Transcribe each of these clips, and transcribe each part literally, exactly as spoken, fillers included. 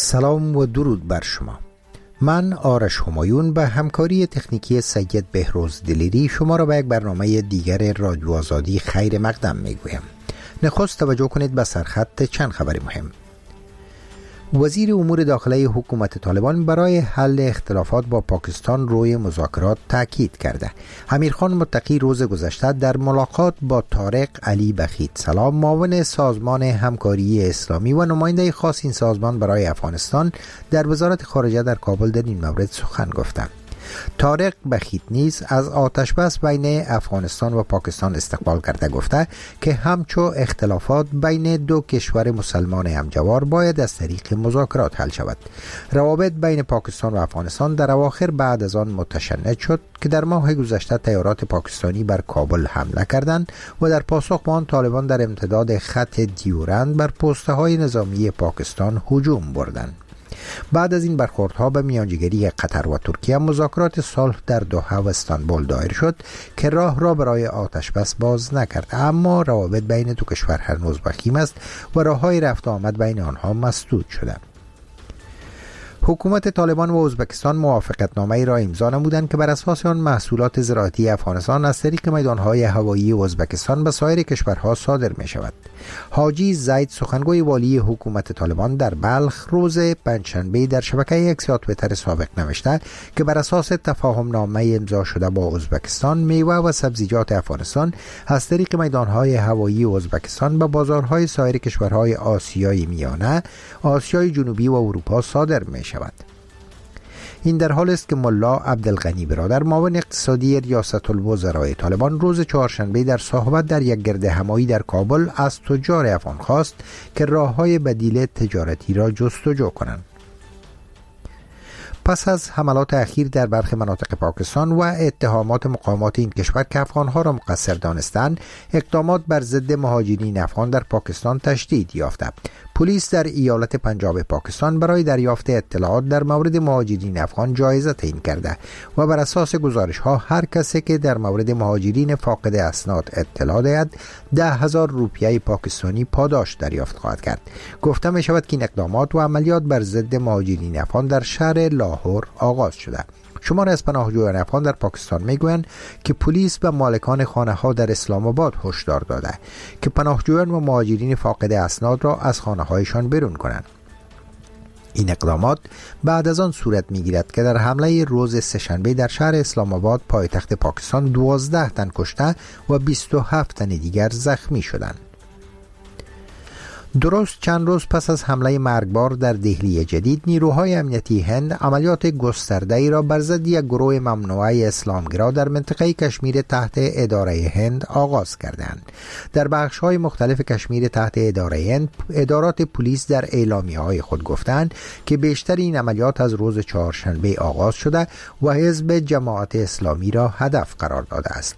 سلام و درود بر شما. من آرش همایون به همکاری تکنیکی سید بهروز دلیری شما را به یک برنامه دیگر رادیو آزادی خیر مقدم میگویم. نخست توجه کنید به سرخط چند خبر مهم. وزیر امور داخلی حکومت طالبان برای حل اختلافات با پاکستان روی مذاکرات تاکید کرده. امیرخان متقی روز گذشته در ملاقات با طارق علی بخیت سلام، معاون سازمان همکاری اسلامی و نماینده خاص این سازمان برای افغانستان در وزارت خارجه در کابل در این مورد سخن گفتند. طارق بخیت نیز از آتش بس بین افغانستان و پاکستان استقبال کرده گفته که همچو اختلافات بین دو کشور مسلمان همجوار باید از طریق مذاکرات حل شود. روابط بین پاکستان و افغانستان در اواخر بعد از آن متشنج شد که در ماه گذشته تیارات پاکستانی بر کابل حمله کردند و در پاسخ به آن طالبان در امتداد خط دیورند بر پست‌های نظامی پاکستان هجوم بردند. بعد از این برخوردها به میانجیگری قطر و ترکیه مذاکرات صلح در دوحه و استانبول دایر شد که راه را برای آتش بس باز نکرد، اما روابط بین دو کشور هنوز وخیم است و راههای رفت و آمد بین آنها مسدود شده. حکومت طالبان و ازبکستان موافقتنامه‌ای را امضا نمودند که بر اساس آن محصولات زراعتی افغانستان از طریق میدانهای هوایی ازبکستان به سایر کشورها صادر می شود. حاجی زید سخنگوی والی حکومت طالبان در بلخ روز پنجشنبه در شبکه اکس یا توییتر سابق نوشته که بر اساس تفاهم نامه امضا شده با ازبکستان میوه و سبزیجات افغانستان از طریق میدانهای هوایی ازبکستان به بازارهای سایر کشورهای آسیای میانه، آسیای جنوبی و اروپا صادر می شود. این در حال است که ملا عبدالغنی برادر معاون اقتصادی ریاست الوزراء طالبان روز چهارشنبه در صحبت در یک گرد همایی در کابل از تجار افغان خواست که راه‌های بدیل تجارتی را جستجو کنند. پس از حملات اخیر در برخی مناطق پاکستان و اتهامات مقامات این کشور که افغانها را مقصر دانستند، اقدامات بر ضد مهاجرین افغان در پاکستان تشدید یافته. پلیس در ایالت پنجاب پاکستان برای دریافت اطلاعات در مورد مهاجرین افغان جایزه تعیین کرده و بر اساس گزارش ها هر کسی که در مورد مهاجرین فاقد اسناد اطلاع دهد ده هزار روپیه پاکستانی پاداش دریافت خواهد کرد. گفته می شود که این اقدامات و عملیات بر ضد مهاجرین افغان در شهر لاهور آغاز شده. شمار از پناهجویان افغان در پاکستان میگویند که پلیس به مالکان خانه ها در اسلام آباد هشدار داده که پناهجویان و مهاجرین فاقد اسناد را از خانه هایشان بیرون کنند. این اقدامات بعد از آن صورت میگیرد که در حمله روز سه‌شنبه در شهر اسلام آباد پایتخت پاکستان دوازده تن کشته و بیست و هفت تن دیگر زخمی شدند. درست چند روز پس از حمله مرگبار در دهلی جدید، نیروهای امنیتی هند عملیات گسترده‌ای را بر ضد یک گروه ممنوعه اسلامگرا در منطقه کشمیر تحت اداره هند آغاز کردند. در بخش‌های مختلف کشمیر تحت اداره هند، ادارات پلیس در اعلامیه‌های خود گفتند که بیشتر این عملیات از روز چهارشنبه آغاز شده و حزب جماعت اسلامی را هدف قرار داده است.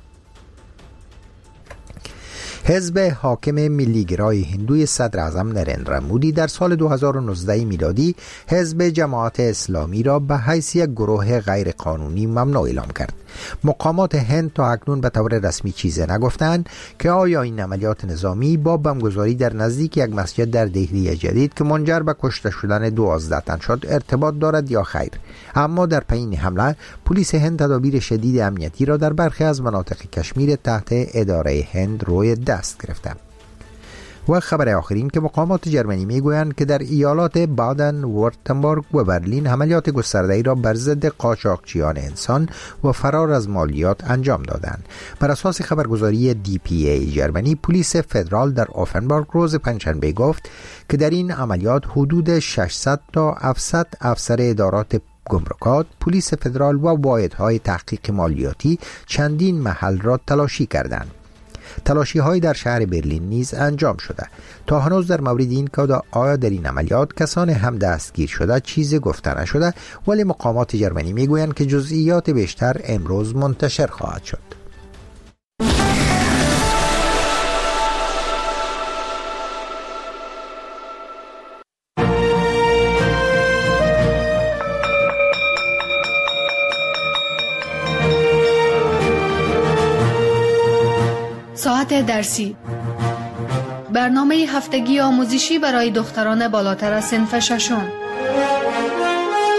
حزب حاکم ملیگرای هندوی صدر اعظم نریندرا مودی در سال دو هزار و نوزده میلادی حزب جماعت اسلامی را به حیث یک گروه غیر قانونی ممنوع اعلام کرد. مقامات هند تا اکنون به طور رسمی چیزی نگفتند که آیا این عملیات نظامی با بمبگذاری در نزدیک یک مسجد در دهلی جدید که منجر به کشته شدن دوازده تن شد ارتباط دارد یا خیر. اما در پی حمله پلیس هند تدابیر شدید امنیتی را در برخی از مناطق کشمیر تحت اداره هند روی دست گرفته. و خبر آخرین که مقامات جرمنی میگویند که در ایالات بادن وورتنبرگ و برلین عملیات گسترده‌ای را بر ضد قاچاقچیان انسان و فرار از مالیات انجام دادند. بر اساس خبرگزاری دی پی ای جرمنی، پلیس فدرال در اوفنبرگ روز پنجشنبه گفت که در این عملیات حدود ششصد تا هفتصد افسر ادارات گمرکات، پلیس فدرال و واحدهای تحقیق مالیاتی چندین محل را تلاشی کردند. تلاشی های در شهر برلین نیز انجام شده. تا هنوز در مورد این که آیا در این عملیات کسان هم دستگیر شده چیزی گفته نشده، ولی مقامات جرمنی میگویند که جزئیات بیشتر امروز منتشر خواهد شد. ساعت درسی، برنامه هفتگی آموزشی برای دختران بالاتر از صنف ششم.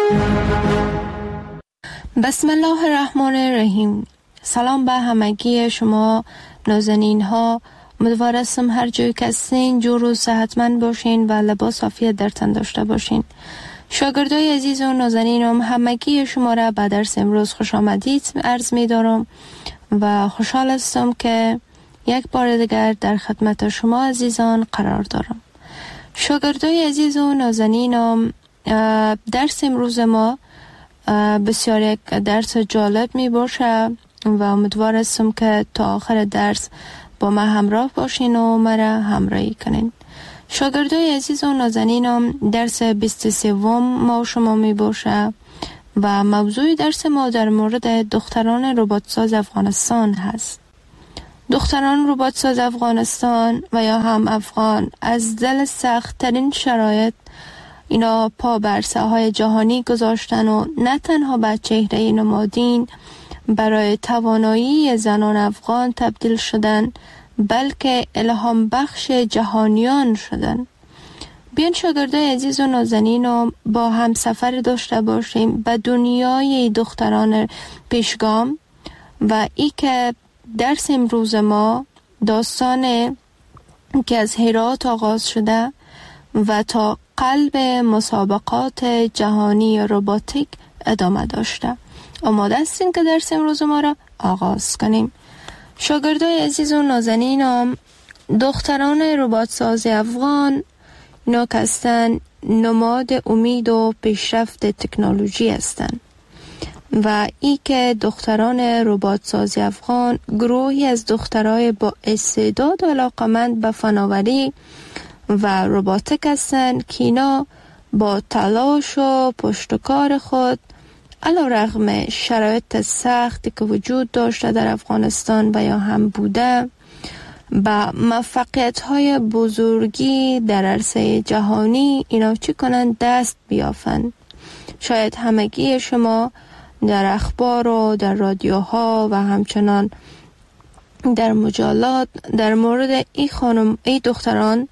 بسم الله الرحمن الرحیم. سلام به همگی شما نازنین ها. امیدوار هستم هر جای که هستین جور و صحتمند باشین و لباس عافیت در تن داشته باشین. شاگردای عزیز و نازنینم همگی شما را به درس امروز خوش آمدید عرض می دارم و خوشحال هستم که یک بار دیگر در خدمت شما عزیزان قرار دارم. شاگردای عزیز و نازنینم، درس امروز ما بسیار یک درس جالب می باشه و امیدوار هستم که تا آخر درس با ما همراه باشین و مرا همراهی کنین. شاگردای عزیز و نازنینم، درس بیست و سوم ما شما می باشه و موضوع درس ما در مورد دختران رباتساز افغانستان هست. دختران رباتساز افغانستان و یا هم افغان از دل سخت ترین شرایط اینا پا بر ساحای جهانی گذاشتن و نه تنها به چهره نمادین برای توانایی زنان افغان تبدیل شدن، بلکه الهام بخش جهانیان شدن. بیان شاگردای عزیز و نازنین با هم سفر داشته باشیم به دنیای دختران پیشگام و ای که درس امروز ما داستان که از هرات آغاز شده و تا قلب مسابقات جهانی رباتیک ادامه داشته. آماده هستیم که درس امروز ما را آغاز کنیم. شاگردای عزیز و نازنینم، دختران رباتساز افغان اینا که هستن نماد امید و پیشرفت تکنولوژی هستند و ای که دختران رباتساز افغان گروهی از دخترای با استعداد و علاقمند به فناوری و رباتیک هستند که اینا با تلاش و پشتکار خود علیرغم شرایط سختی که وجود داشته در افغانستان و یا هم بوده با موفقیت‌های بزرگی در عرصه جهانی اینا چی کنند؟ دست بیافند. شاید همگی شما در اخبار و در رادیوها و همچنان در مجلات در مورد ای خانم ای دختران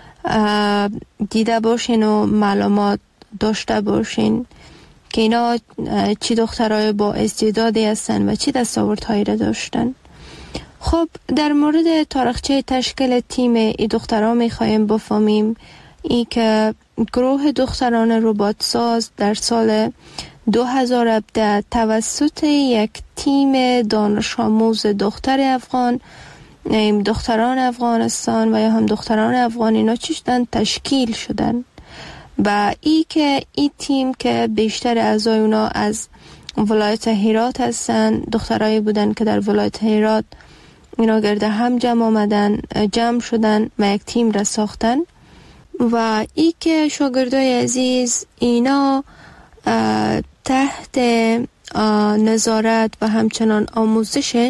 دیده باشین و معلومات داشته باشین که اینا چی دخترای با استعدادی هستن و چی دستاوردهایی را داشتن. خب در مورد تاریخچه تشکیل تیم ای دخترها میخوایم بفهمیم ای که گروه دختران رباتساز در سال دو هزار و هفده توسط یک تیم دانش آموز دختر افغان، دختران افغانستان و یا هم دختران افغان اینا چی شدن؟ تشکیل شدن و ای که ای تیم که بیشتر اعضای اونا از ولایت هرات هستن، دخترایی بودن که در ولایت هرات اینا گرد هم جمع آمدن، جمع شدن و یک تیم را ساختن و ای که شاگردای عزیز اینا تحت نظارت و همچنان آموزش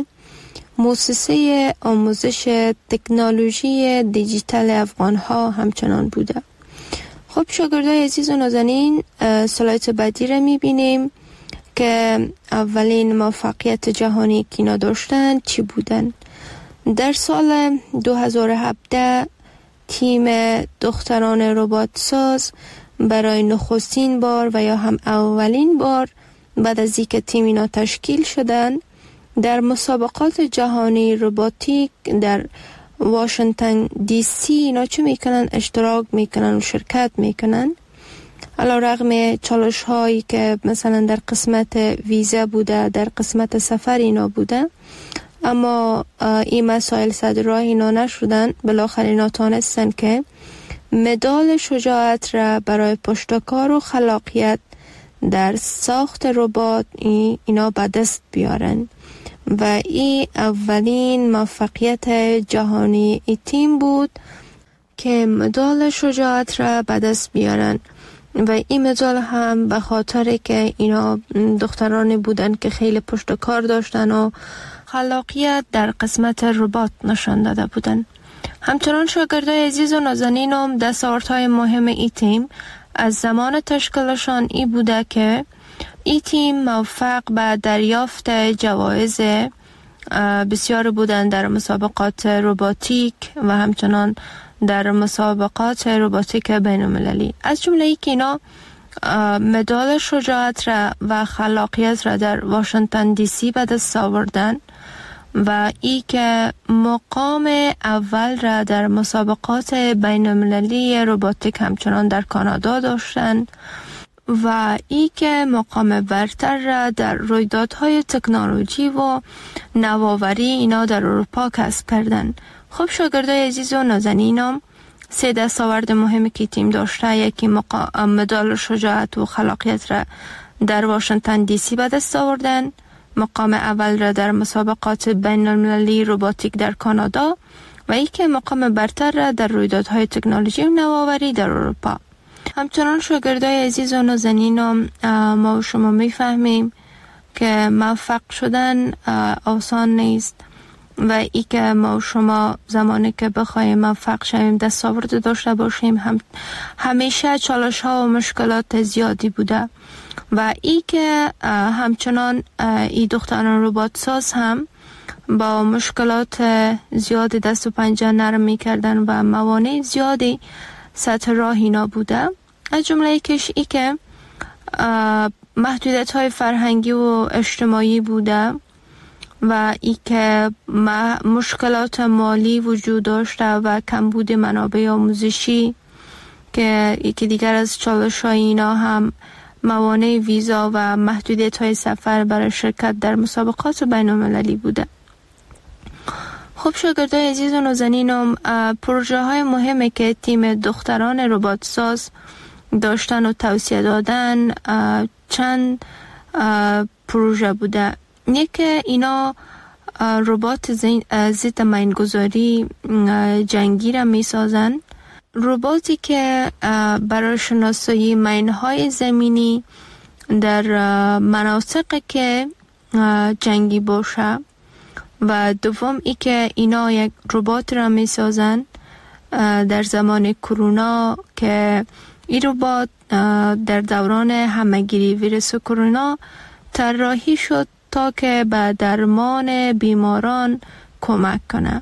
مؤسسه آموزش تکنولوژی دیجیتال افغان ها همچنان بوده. خب شاگردای عزیز و نازنین، سلایت بعدی را میبینیم که اولین موفقیت جهانی که اینا داشتن چی بودن. در سال دو هزار و هفده تیم دختران رباتساز برای نخستین بار و یا هم اولین بار بعد از اینکه تیم اینا تشکیل شدن در مسابقات جهانی رباتیک در واشنگتن دی سی اینا چه میکنن؟ اشتراک میکنن و شرکت میکنن. علیرغم چالش هایی که مثلا در قسمت ویزا بوده، در قسمت سفر اینا بوده، اما این مسائل صدر راه اینا نشدن. بالاخره اینا تانستن که مدال شجاعت را برای پشتکار و خلاقیت در ساخت ربات اینا به دست بیارن و این اولین موفقیت جهانی ای تیم بود که مدال شجاعت را به دست بیارن و این مدال هم به خاطر که اینا دخترانی بودن که خیلی پشتکار داشتن و خلاقیت در قسمت ربات نشان داده بودن. همچنان شاگردای عزیز و نازنینم دستاوردهای مهم ای تیم از زمان تشکیلشان ای بوده که ای تیم موفق به دریافت جوایز بسیار بودن در مسابقات رباتیک و همچنان در مسابقات رباتیک بین المللی، از جمله ای که اینا مدال شجاعت را و خلاقیت را در واشنگتن دی سی به دست آوردن و ای که مقام اول را در مسابقات بین المللی روباتیک همچنان در کانادا داشتند و ای که مقام برتر را در رویدادهای تکنولوژی و نوآوری اینا در اروپا کسب کردند. خب شاگردای عزیز و نازنینم، سه دستاورد مهمی که تیم داشته، یکی مقام مدال شجاعت و خلاقیت را در واشنگتن دی سی به دست آوردن، مقام اول را در مسابقات بین المللی روباتیک در کانادا و ای که مقام برتر را در رویدادهای تکنولوژی و نوآوری در اروپا. همچنان شاگردای عزیز و نازنینم، ما و شما میفهمیم که موفق شدن آسان نیست و ای که ما و شما زمانی که بخوایم موفق شویم دستاورد داشته باشیم هم همیشه چالش ها و مشکلات زیادی بوده و ای که همچنان ای دختران ربات ساز هم با مشکلات زیادی دست و پنجه نرم می کردن و موانع زیادی سطح راه اینا بوده. از جمله کش ای که محدودیت های فرهنگی و اجتماعی بوده و ای که مشکلات مالی وجود داشته و کمبود منابع آموزشی که یکی دیگر از چالش های اینا هم موانع ویزا و محدودیت های سفر برای شرکت در مسابقات بین المللی بوده. خب شاگردای عزیز و نازنینم، پروژه های مهمه که تیم دختران ربات ساز داشتن و توصیه دادن چند پروژه بوده. یکی اینا ربات ضد مینگذاری جنگی را می سازن، رباتی که برای شناسایی مینهای زمینی در مناطقی که جنگی باشه و دوم ای که اینا یک ربات را می سازن در زمان کرونا که این ربات در دوران همهگیری ویروس کرونا طراحی شد تا که به درمان بیماران کمک کنه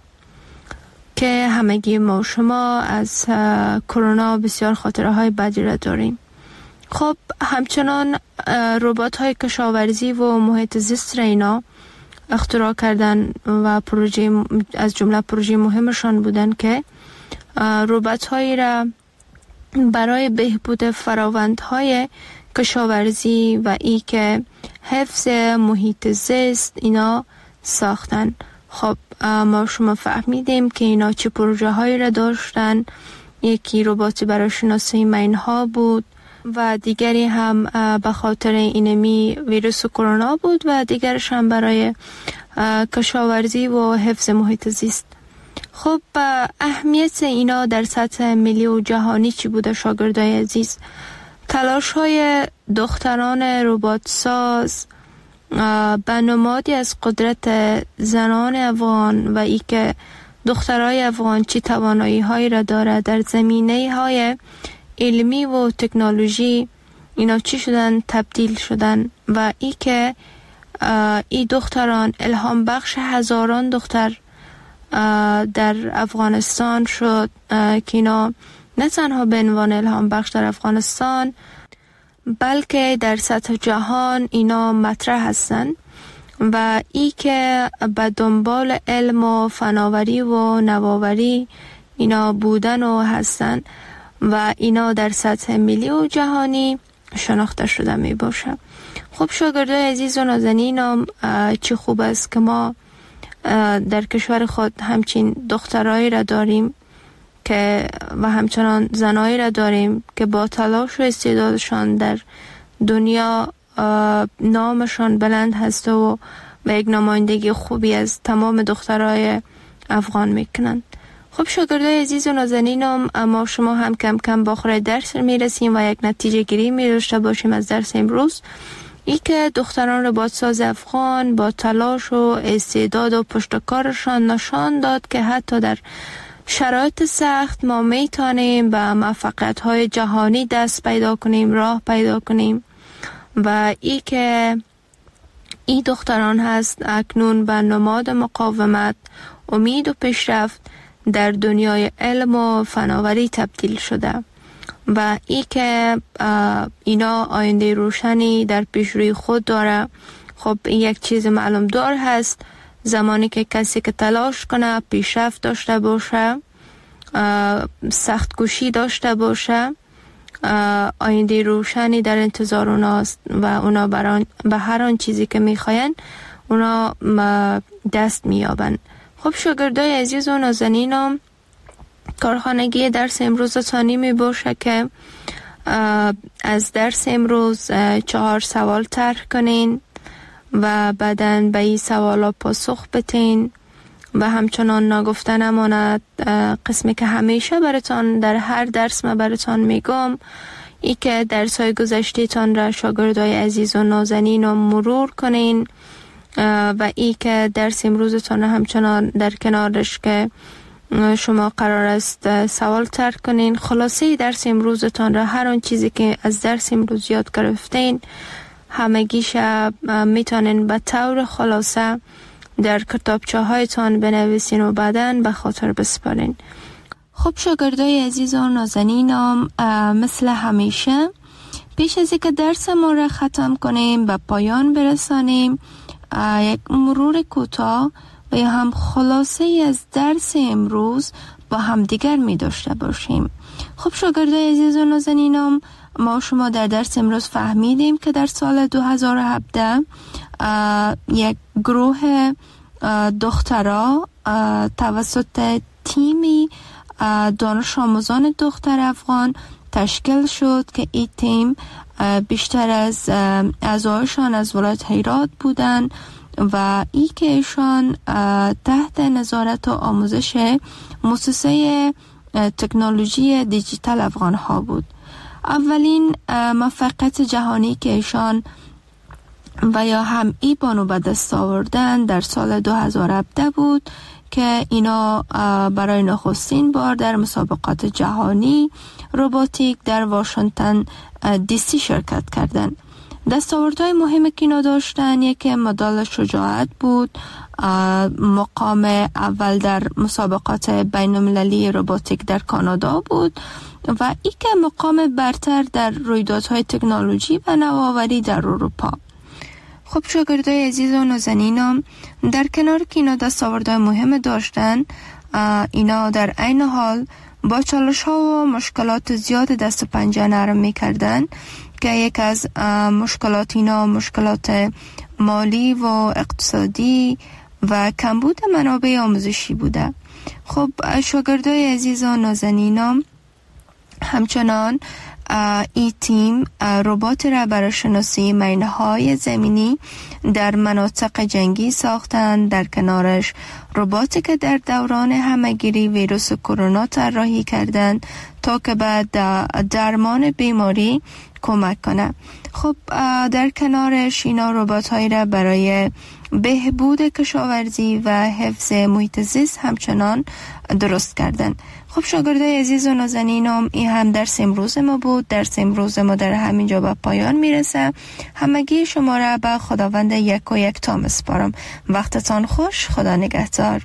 که همگی ما و شما از کرونا بسیار خاطره های بدی را داریم. خب همچنان ربات های کشاورزی و محیط زیست را اینا اختراع کردن و پروژه از جمله پروژه مهمشان بودن که ربات هایی را برای بهبود فراوندهای کشاورزی و ای که حفظ محیط زیست اینا ساختن. خب ما شما فهمیدیم که اینا چه پروژه هایی را داشتن. یکی ربات برای شناسایی مینها بود و دیگری هم به خاطر اینمی ویروس کرونا بود و دیگرش هم برای کشاورزی و حفظ محیط زیست. خب اهمیت اینا در سطح ملی و جهانی چی بوده شاگردای عزیز؟ تلاش های دختران ربات ساز به نمادی از قدرت زنان افغان و ای که دخترای افغان چی توانایی هایی را داره در زمینه های علمی و تکنولوژی اینا چی شدن تبدیل شدن و ای که ای دختران الهام بخش هزاران دختر در افغانستان شد که اینا نه تنها به عنوان الهام بخش در افغانستان بلکه در سطح جهان اینا مطرح هستن و ای که به دنبال علم و فناوری و نوآوری اینا بودن و هستن و اینا در سطح ملی و جهانی شناخته شده می باشه. خب شاگردای عزیز و نازنینم، چه خوب است که ما در کشور خود همچین دخترایی را داریم که و همچنان زنایی را داریم که با تلاش و استعدادشان در دنیا نامشان بلند هست و به یک نمایندگی خوبی از تمام دخترای افغان میکنند. خب شاگردای عزیز و نازنینم، اما شما هم کم کم با آخر درس میرسیم و یک نتیجه گیری می‌داشته باشیم از درس امروز. ای که دختران ربات ساز افغان با تلاش و استعداد و پشتکارشان نشان داد که حتی در شرایط سخت ما میتونیم به موفقیت‌های جهانی دست پیدا کنیم، راه پیدا کنیم و ای که ای دختران هست اکنون به نماد مقاومت، امید و پیشرفت در دنیای علم و فناوری تبدیل شده و ای که اینا آینده روشنی در پیش روی خود داره. خب یک چیز معلوم دار هست، زمانی که کسی که تلاش کنه، پیشرفت داشته باشه، سخت کوشی داشته باشه، آینده روشنی در انتظار اوناست و اونا بران به هر آن چیزی که میخواین اونا دست میابن. خب شاگردای عزیز و نازنینم، کارخانگی درس امروز تانی می باشه که از درس امروز چهار سوال طرح کنین و بعداً به این سوالا پاسخ بتین و همچنان نگفته نماند قسمی که همیشه براتان در هر درس ما براتان میگم، ای که درس های گذشته تان را شاگردای عزیز و نازنین رو مرور کنین و ای که درس امروزتان را همچنان در کنارش که شما قرار است سوال طرح کنین. خلاصه درس امروزتان را، هر آن چیزی که از درس امروز یاد گرفتین همگیش میتونین به طور خلاصه در کتابچه هایتان بنویسین و بعداً به خاطر بسپارین. خب شاگردای عزیز و نازنینم، مثل همیشه پیش از اینکه درس ما را ختم کنیم به پایان برسانیم، یک مرور کوتاه و یا هم خلاصه ای از درس امروز با هم دیگر می داشته باشیم. خب شاگردای عزیز و نازنینم، ما شما در درس امروز فهمیدیم که در سال دو هزار و هفده یک گروه دخترها توسط تیمی دانش آموزان دختر افغان تشکیل شد که این تیم بیشتر از اعضایشان از ولایت هرات بودند و ای که ایشان تحت نظارت و آموزش مؤسسه تکنولوژی دیجیتال افغان ها بود. اولین موفقیت جهانی که ایشان و یا هم ای بانو به دست آوردن در سال دو هزار و هفده بود که اینا برای نخستین بار در مسابقات جهانی روباتیک در واشنگتن دی سی شرکت کردند. دستاوردهای مهمی که اینا داشتن، یکی مدال شجاعت بود، مقام اول در مسابقات بین المللی روباتیک در کانادا بود و ای که مقام برتر در رویدادهای تکنولوژی و نوآوری در اروپا. خب شاگردای عزیز و نازنینم، در کنار که اینا دستاوردهای مهم داشتن، اینا در عین حال با چالش ها و مشکلات زیاد دست و پنجه نرم می کردن که یک از مشکلات اینا مشکلات مالی و اقتصادی و کمبود منابع آموزشی بوده. خب شاگردای عزیز و نازنینم، همچنان ای تیم ربات را برای شناسی مینهای زمینی در مناطق جنگی ساختند. در کنارش رباتی که در دوران همهگیری ویروس کرونا طراحی کردند تا که بعد درمان بیماری کمک کنه. خب در کنارش اینا ربات هایی را برای بهبود کشاورزی و حفظ محیط زیست همچنان درست کردن. خب شاگردای عزیز و نازنینم، این هم درس امروز ما بود. درس امروز ما در همینجا به پایان میرسه. همگی شما را به خداوند یک و یک تا میسپارم. وقتتان خوش. خدا نگهدار.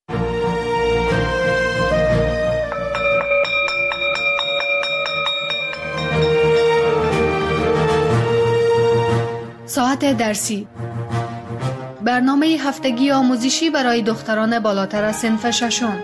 ساعت درسی، برنامه هفتگی آموزشی برای دختران بالاتر از صنف ششم.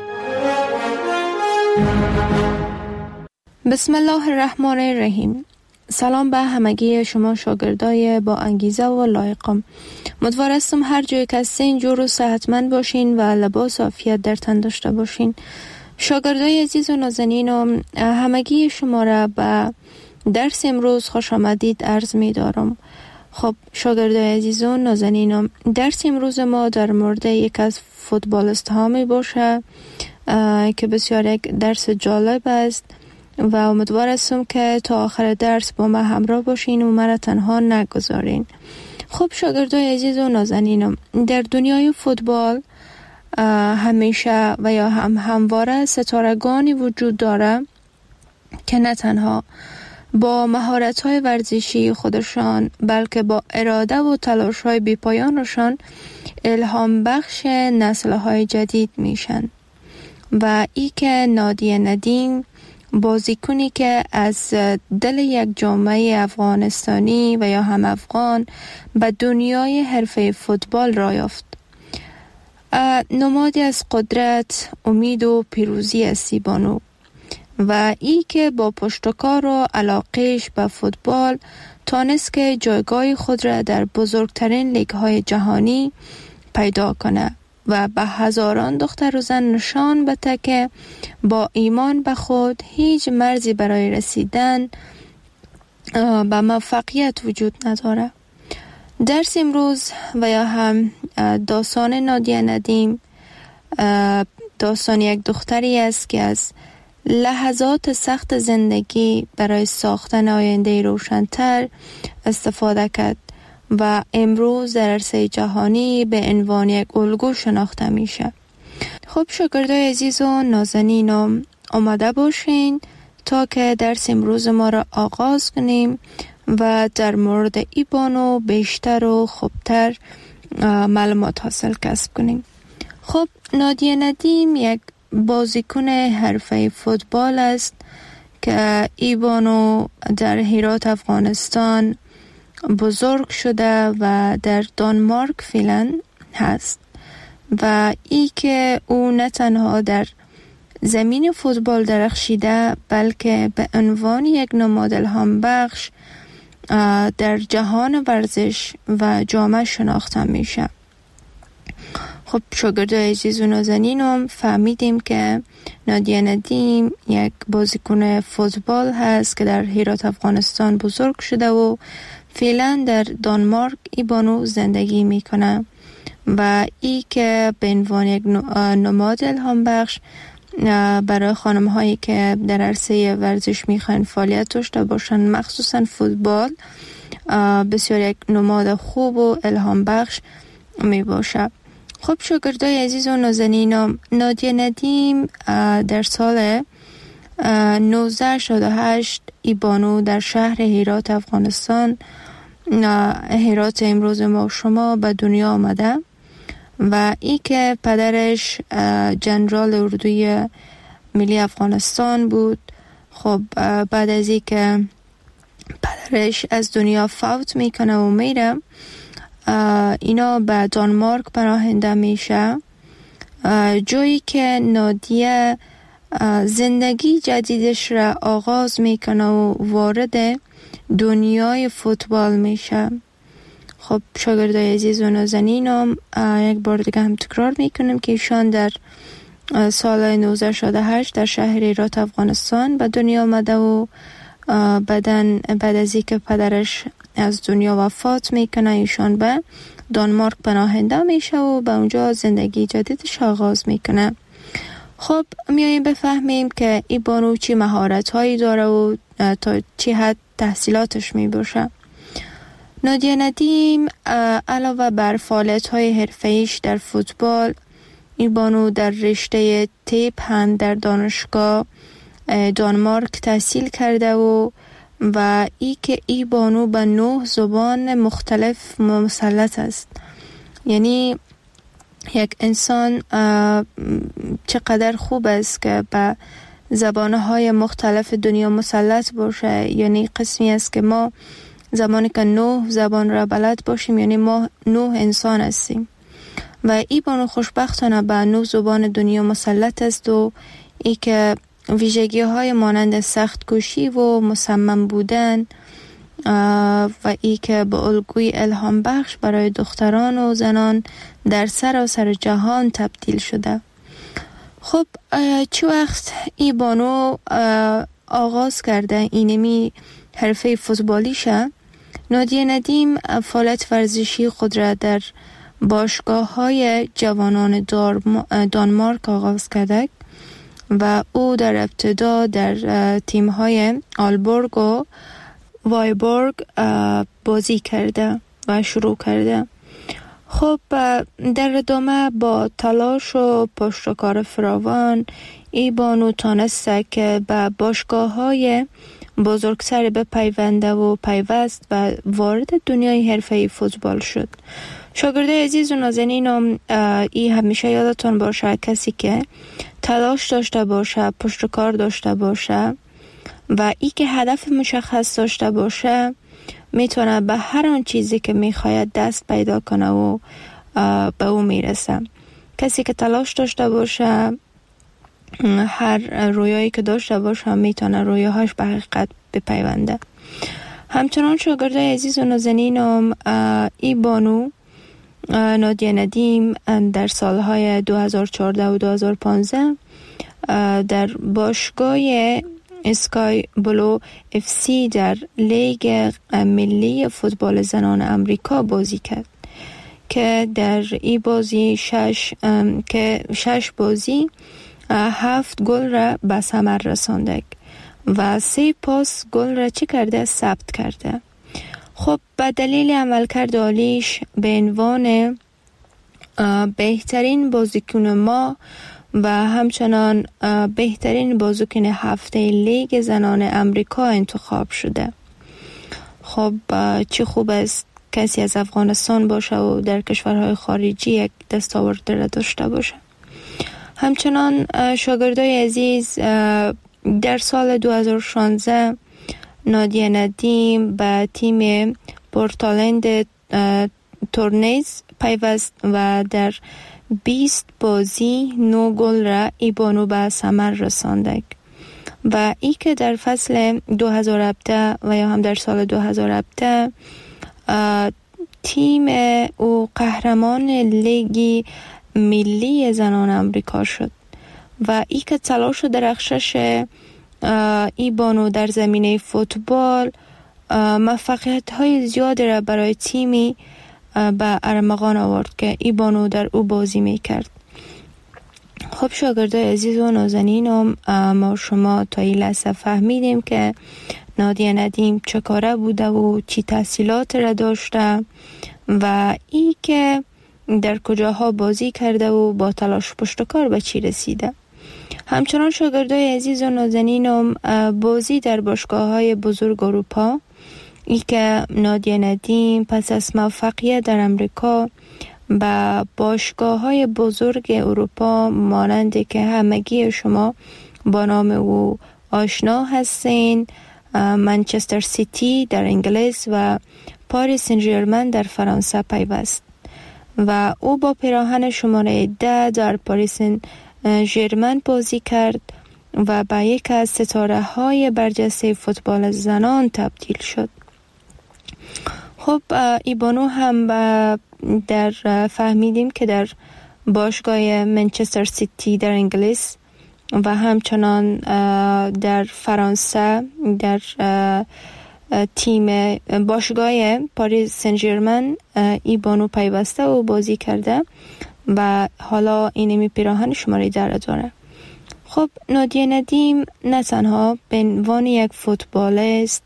بسم الله الرحمن الرحیم. سلام به همگی شما شاگردای با انگیزه و لایقم. امیدوارم هر جای که هستین جور و صحتمند باشین و لباس عافیت در تن داشته باشین. شاگردای عزیز و نازنینم، همگی شما را به درس امروز خوش آمدید عرض می دارم. خب شاگردای عزیز و نازنینم، درس امروز ما در مورد یک از فوتبالیست ها می باشه که بسیار یک درس جالب است و امیدوار هستم که تا آخر درس با ما همراه باشین و مرا تنها نگذارین. خب شاگردای عزیز و نازنینم، در دنیای فوتبال همیشه و یا هم همواره ستارگانی وجود داره که نه تنها با مهارت‌های ورزشی خودشان بلکه با اراده و تلاش‌های بی‌پایانشان الهام بخش نسل‌های جدید میشن. و ای که نادیه ندیم بازیکنی که از دل یک جامعه افغانستانی و یا هم افغان به دنیای حرفه فوتبال را یافت. نمادی از قدرت، امید و پیروزی است بانو و ای که با پشتکار و علاقهش به فوتبال تانست که جایگاه خود را در بزرگترین لیگ های جهانی پیدا کنه و به هزاران دختر و زن نشان بده که با ایمان به خود هیچ مرزی برای رسیدن به موفقیت وجود نداره. درس امروز و یا هم داستان نادیه ندیم داستان یک دختری است که از لحظات سخت زندگی برای ساختن آینده روشن‌تر استفاده کرد و امروز در عرصه جهانی به عنوان یک الگو شناخته میشه. خب شاگردای عزیز و نازنینم آماده باشین تا که درس امروز ما را آغاز کنیم و در مورد ای بانو بیشتر و خوبتر معلومات حاصل کسب کنیم. خب نادیه ندیم یک بازیکن حرفه فوتبال است که ای بانو در هرات افغانستان بزرگ شده و در دانمارک فعلا هست و ای که او نه تنها در زمین فوتبال درخشیده بلکه به عنوان یک نماد الهام بخش در جهان ورزش و جامعه شناخته میشه. خب شاگردای عزیز و نازنینم فهمیدیم که نادیه ندیم یک بازیکن فوتبال هست که در هرات افغانستان بزرگ شده و فعلا در دانمارک ای بانو زندگی میکنه و ای که به عنوان یک نماد الهام بخش برای خانم هایی که در عرصه ورزش میخوان فعالیت داشته باشن مخصوصا فوتبال بسیار یک نماد خوب و الهام بخش می باشه. خب شاگردای عزیز و نازنینم نادیه ندیم در سال نوزده شصت و هشت ای بانو در شهر هرات افغانستان هرات امروز ما شما به دنیا آمده و ای که پدرش جنرال اردوی ملی افغانستان بود. خب بعد از ای که پدرش از دنیا فوت میکنه و میره اینا به دانمارک پناهنده میشه، جایی که نادیه زندگی جدیدش را آغاز میکنه و وارد دنیای فوتبال میشه. خب شاگردای عزیز و نازنینم یک بار دیگه هم تکرار میکنم که ایشان در سال نوزده شصت و هشت در شهر هرات افغانستان به دنیا آمده و بعدن بعد از اینکه پدرش از دنیا وفات میکنه ایشان به دانمارک پناهنده میشه و به اونجا زندگی جدیدش آغاز میکنه. خب میاییم بفهمیم که ای بانو چی مهارت هایی داره و تا چی حد تحصیلاتش میباشه. نادیه ندیم علاوه بر فعالیت های حرفه‌ایش در فوتبال، ای بانو در رشته تیپ هند در دانشگاه دانمارک تحصیل کرده و و ای که ای بانو به نه زبان مختلف مسلط است. یعنی یک انسان چقدر خوب است که به زبانهای مختلف دنیا مسلط باشه. یعنی قسمی است که ما زمانی که نه زبان را بلد باشیم یعنی ما نه انسان هستیم و ای بانو خوشبختانه به نه زبان دنیا مسلط است و ای که ویژگی های مانند سخت کوشی و مصمم بودن و ای که به الگوی الهام بخش برای دختران و زنان در سراسر جهان تبدیل شده. خب چه وقت ای بانو آغاز کرده اینمی حرفه فوتبالیشه؟ نادیه ندیم فعالیت ورزشی خود را در باشگاه های جوانان دانمارک آغاز کرده و او در ابتدا در تیم های آلبورگ و وایبورگ بازی کرده و شروع کرده. خب در ادامه با تلاش و پشتکار فراوان ای بانو تانسته که به باشگاه های بزرگتر بپیونده و پیوست و وارد دنیای حرفه فوتبال شد. شاگرده عزیز و نازنینم ای همیشه یادتون باشه کسی که تلاش داشته باشه، پشتکار داشته باشه و ای که هدف مشخص داشته باشه میتونه به هر آن چیزی که میخواید دست پیدا کنه و به او میرسه. کسی که تلاش داشته باشه، هر رویایی که داشته باشه میتونه رویاهاش به حقیقت بپیونده. همچنان شاگردای عزیز و نازنینم، ای بانو نادیه ندیم در سالهای دو هزار و چهارده و دو هزار و پانزده در باشگاه اسکای بلو اف سی در لیگ ملی فوتبال زنان امریکا بازی کرد که در این بازی شش که شش بازی هفت گل را به ثمر رسانده و سه پاس گل را چی کرده؟ ثبت کرده. خب به دلیل عملکرد عالیش به عنوان بهترین بازیکن ما و همچنان بهترین بازیکن هفته لیگ زنان امریکا انتخاب شده. خب چه خوب است کسی از افغانستان باشه و در کشورهای خارجی یک دستاورد را داشته باشه. همچنان شاگردای عزیز، در سال دو هزار و شانزده نادیه ندیم به تیم پورتلند تورنیز پیوست و در بیست بازی نو گل را ای بانو به ثمر رسانده و ای که در فصل دو هزار و هفده و یا هم در سال دو هزار و هفده تیم او قهرمان لیگ ملی زنان امریکا شد و ای که تلاش و درخشش ای بانو در زمینه فوتبال موفقیت های زیادی را برای تیمی به ارمغان آورد که ای بانو در او بازی می کرد. خب شاگردای عزیز و نازنینم، ما شما تا این لحظه فهمیدیم که نادیه ندیم چه کاره بوده و چی تحصیلات را داشته و ای که در کجاها بازی کرده و با تلاش پشتکار به چی رسیده. همچنان شاگردای عزیز و نازنینم، بازی در باشگاه‌های بزرگ اروپا، ای که نادیه ندیم پس از موفقیت در امریکا با باشگاه‌های بزرگ اروپا مانند که همگی شما با نام او آشنا هستین، منچستر سیتی در انگلیس و پاریس سن ژرمن در فرانسه پیوست و او با پیراهن شماره ده در پاریس سن ژرمن بازی کرد و به یک از ستاره های برجسته فوتبال زنان تبدیل شد. خب ای بانو هم در فهمیدیم که در باشگاه منچستر سیتی در انگلیس و همچنان در فرانسه در تیم باشگاه پاریس سن ژرمن ای بانو پیوسته و بازی کرده و حالا اینمی پیراهن شماره در داره. خب نادیه ندیم نه تنها به عنوان یک فوتبالیست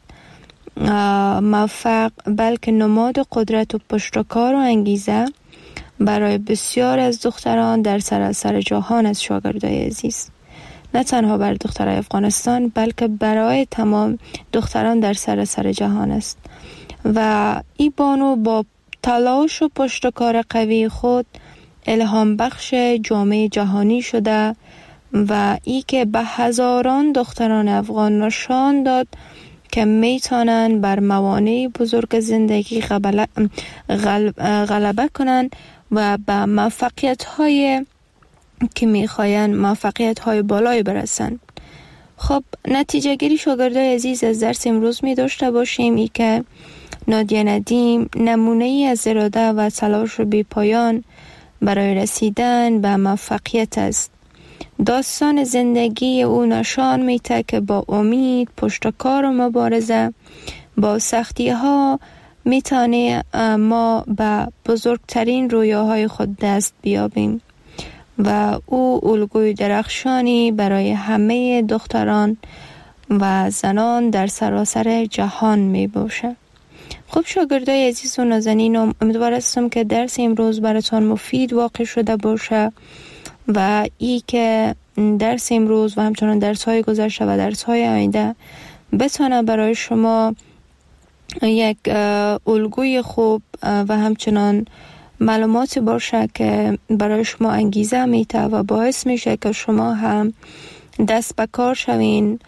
موفق بلکه نماد قدرت و پشتکار و انگیزه برای بسیار از دختران در سراسر جهان از شاگردای عزیز، نه تنها برای دخترای افغانستان بلکه برای تمام دختران در سراسر جهان است و ای بانو با تلاش و پشتکار قوی خود الهام بخش جامعه جهانی شده و ای که به هزاران دختران افغان نشان داد که میتونن بر موانع بزرگ زندگی غلبه, غلبه کنن و به موفقیت های که میخواین موفقیت های بالای برسن. خب نتیجه گیری شاگردای عزیز از درس امروز می داشته باشیم ای که نادیه ندیم نمونه ای از اراده و تلاش بی پایان برای رسیدن به موفقیت است. داستان زندگی او نشان میده که با امید، پشتکار و مبارزه با سختی ها میتونه ما به بزرگترین رویاهای خود دست بیابیم و او الگوی درخشانی برای همه دختران و زنان در سراسر جهان می باشه. خب شاگردای عزیز و نازنینم، امیدوار هستم که درس امروز براتون مفید واقع شده باشه و ای که درس امروز و همچنان درس های گذشته و درس های آینده بتونه برای شما یک الگوی خوب و همچنان معلوماتی باشه که برای شما انگیزه میده و باعث میشه که شما هم دست به کار شوین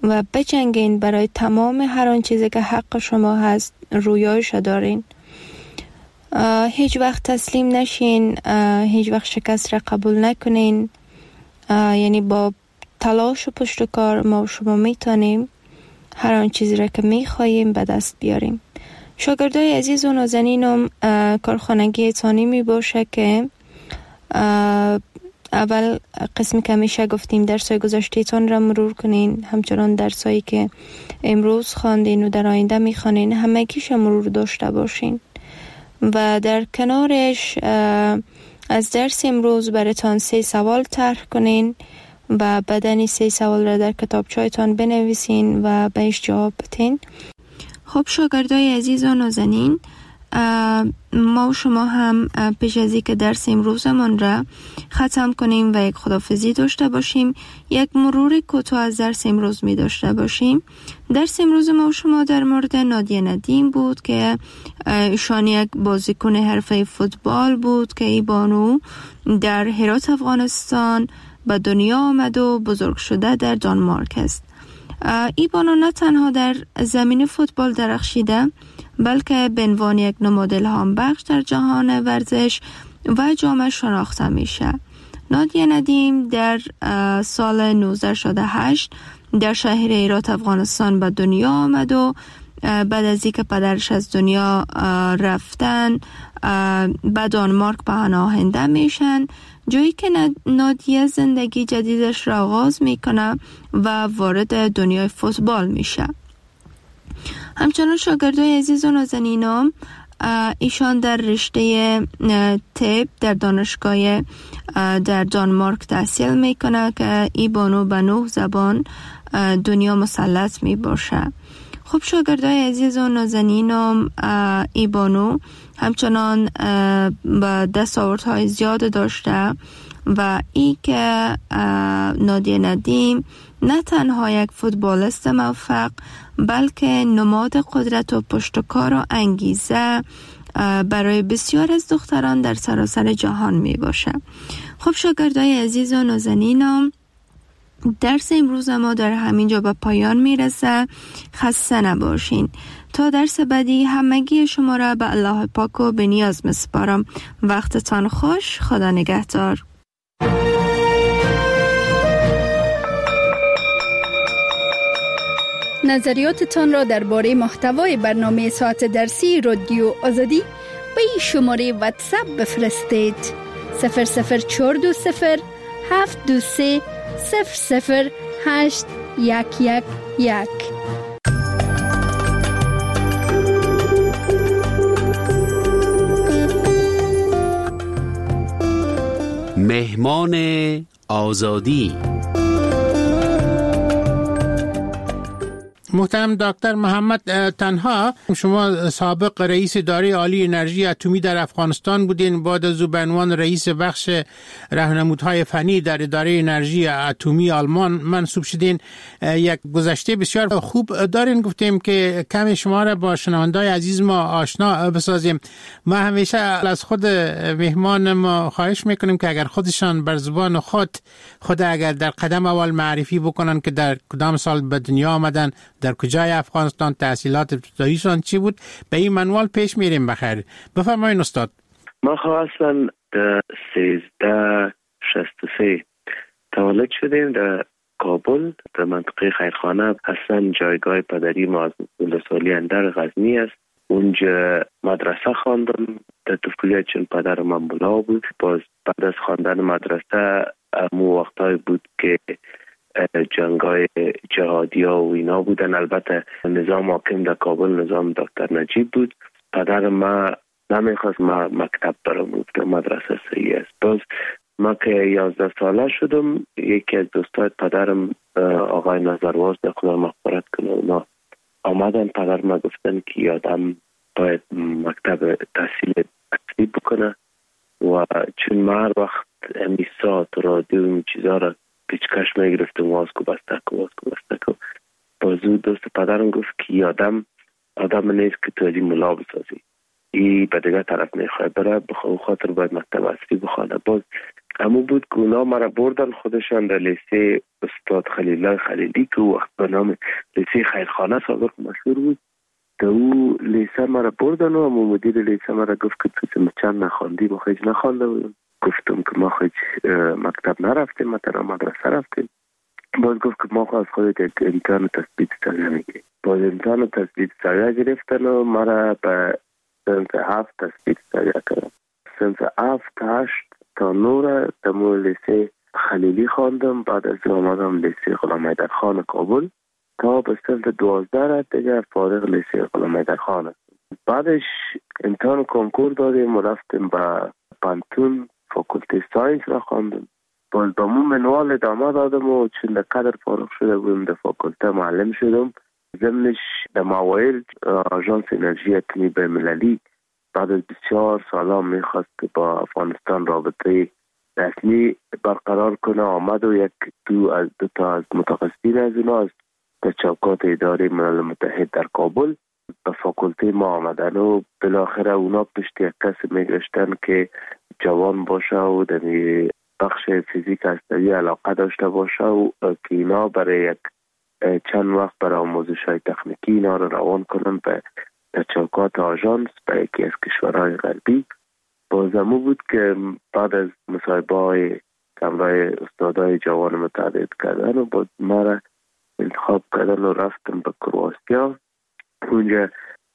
و بجنگین برای تمام هر آن چیزی که حق شما هست، رویایش دارین. هیچ وقت تسلیم نشین، هیچ وقت شکست را قبول نکنین. یعنی با تلاش و پشت کار ما و شما میتونیم هر آن چیزی را که میخواییم به دست بیاریم. شاگردای عزیز و نازنینم، کارخانگی تانی می باشه که اول قسمی که میشه گفتیم درسای گذشته‌تان را مرور کنین، همچنان درسایی که امروز خواندین و در آینده میخوانین همگیش مرور داشته باشین و در کنارش از درس امروز براتان سه سوال طرح کنین و بدن سه سوال را در کتابچه‌تان بنویسین و بهش جواب بدین. خب شاگردای عزیز و نازنین، ما و شما هم پیش از اینکه درس امروزمان را ختم کنیم و یک خداحافظی داشته باشیم، یک مرور کوتاه از درس امروز می داشته باشیم. درس امروز ما و شما در مورد نادیه ندیم بود که ایشان یک بازیکن حرفه فوتبال بود که ای بانو در هرات افغانستان به دنیا آمد و بزرگ شده در دانمارک است. ای بانو نه تنها در زمین فوتبال درخشیده، بلکه به عنوان یک نماد الهام بخش در جهان ورزش و جامعه شناخته میشه. نادیه ندیم در سال نوزده شصت و هشت در شهر هرات افغانستان به دنیا آمد و بعد از اینکه پدرش از دنیا رفتن به دانمارک پناهنده میشن، جایی که نادیه زندگی جدیدش را آغاز میکنه و وارد دنیای فوتبال میشه. همچنان شاگردای عزیز و نازنینم، ایشان در رشته طب در دانشگاه در دانمارک تحصیل میکنه که ای بانو به نه زبان دنیا مسلط می باشه. خب شاگردای عزیز و نازنینم، ای بانو همچنان به دستاوردهای زیاد داشته و ای که نادیه ندیم نه تنها یک فوتبالیست موفق، بلکه نماد قدرت و پشتکار و انگیزه برای بسیار از دختران در سراسر جهان می باشه. خب شاگردای عزیز و نازنینم، درس امروز ما در همینجا به پایان می رسه. خسته نباشین. تا درس بعدی همگی شما را به الله پاک و به نیاز مسپارم. وقتتان خوش. خدا نگهدار. نظریاتتان را درباره محتوای برنامه ساعت درسی رادیو آزادی به این شماره واتساپ بفرستید: صفر صفر چهار دو صفر هفت دو سه صفر صفر هشت یک یک یک. مهمان آزادی. محترم دکتر محمد تنها، شما سابق رئیس اداره عالی انرژی اتمی در افغانستان بودین، بعد از او به عنوان رئیس بخش راهنمودهای فنی در اداره انرژی اتمی آلمان منصوب شدین. یک گذشته بسیار خوب دارین. گفتیم که کمی شما را با شنوندای عزیز ما آشنا بسازیم. ما همیشه از خود مهمان ما خواهش میکنیم که اگر خودشان بر زبان خود خود اگر در قدم اول معرفی بکنن که در کدام سال به دنیا آمدن، در کجای افغانستان، تحصیلات ابتداییشان چی بود، به این منوال پیش میریم. بخیر بفرمایید استاد. ما خواستن در سیزده شست و سه تولد شدیم در کابل، در منطقه خیرخانه. اصلا جایگاه پدری ما از ولسوالی اندر غزنی است. اونجا مدرسه خواندم در طفولیت، چون پدر من ملا بود. باز بعد از خواندن مدرسه مو وقتای بود که جنگای جهادی ها و اینا بودن. البته نظام حاکم در کابل نظام دکتر نجیب بود. پدر ما نمیخواست ما مکتب برم، بود مدرسه صحیح است. باز ما که یازده ساله شدم، یکی از دوستای پدرم آقای نظرواز در خدا مغفرت کنه، اونا آمدن پدر ما گفتن که یادم باید مکتب تحصیل اصلی بکنه و چون ما هر وقت امیسات رادیو این چیزا را پیچکش میگرفتم، واسکو بستکو واسکو بستکو. بازو دوست پدرم گفت که یادم آدم نیست که تو از این ملا بسازی، ای به دیگه طرف میخواه بره، بخواه خاطر باید مکتب اصلی بخوانه. باز همو بود که اونا مرا بردن خودشان در لیسه استاد خلیل خلیلی که وقت به نام لیسه خیرخانه سابق مشهور بود. در او لیسه مرا بردن و همو مدیر لیسه مرا گفت که تو چند نخواندی؟ ما خیلی نخوانده بودم. گفتم که ما خیلی مکتب نرفتیم، ما تنها مدرسه رفتیم. باز گفت که ما از خودت یک امتحان تثبیت سویه میگیریم. باز امتحان تثبیت سویه گرفتن و مرا به صنف هفت تثبیت سویه کردن. صنف هفت هشت تا نور دمو لیسه خلیلی خواندم. بعد از آمدم لیسه غلام حیدرخان کابل تا به صنف دوازده را دیگر فارغ لیسه غلام حیدرخان. بعدش امتحان کنکور دادیم و رفتیم به پانتون فاکولته ساینس را خواندم. باز با مون منوال ادامه دادم و چون در قدر فارغ شده بودم در فاکولته معلم شدم. ضمنش در موایل آژانس انرژی اتمی بین‌المللی بعد از بسیار سالا میخواست که با افغانستان رابطه رسمی برقرار کنه. آمد و یک دو از دو تا از متخصصین از اونا از تشکیلات اداره ملل متحد در کابل به فاکولته ما آمدن و بالاخره اونا پشت یک کس میگشتن که جوان باشه و در بخش فیزیک هسته‌ای علاقه داشته باشه و که اینا برای یک چند وقت برای آموزش های تکنیکی اینا رو روان کنن به تشکیلات آژانس به یکی از کشورهای غربی. بازمو بود که بعد از مصاحبه های کمرای استادای جوان متعدد کردن و باز ما را انتخاب کردن و رفتم به کرواتیا. اونجا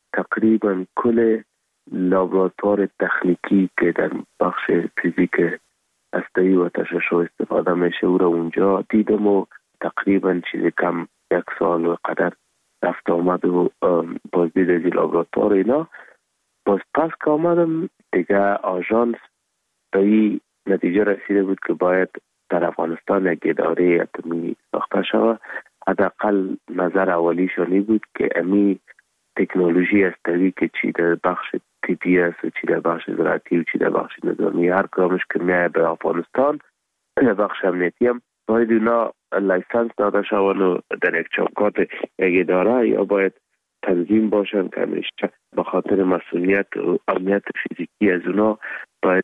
تقریبا کل لابراتوار تکنیکی که در بخش فیزیک هسته‌ای و تشعشع استفاده میشه او را اونجا دیدم و تقریبا چیزی کم یک سال و قدر رفت آمد و بازدید از لابراتوار اینا. باز پس که آمدم دیگه آژانس به این نتیجه رسیده بود که باید در افغانستان یک اداره اتمی ساخته شود. حداقل نظر اولیشانی بود که امی تکنولوژی هسته‌ای که چی در بخش طبی است و چی در بخش زراعتی و چی در بخش نظامی هر کامش که میای به افغانستان در بخش امنیتی هم باید اونا لایسنس داده شوند و در یک چوکات یک اداره یا باید تنظیم باشن که همیشه به خاطر مسئولیت و امنیت فیزیکی از اونا باید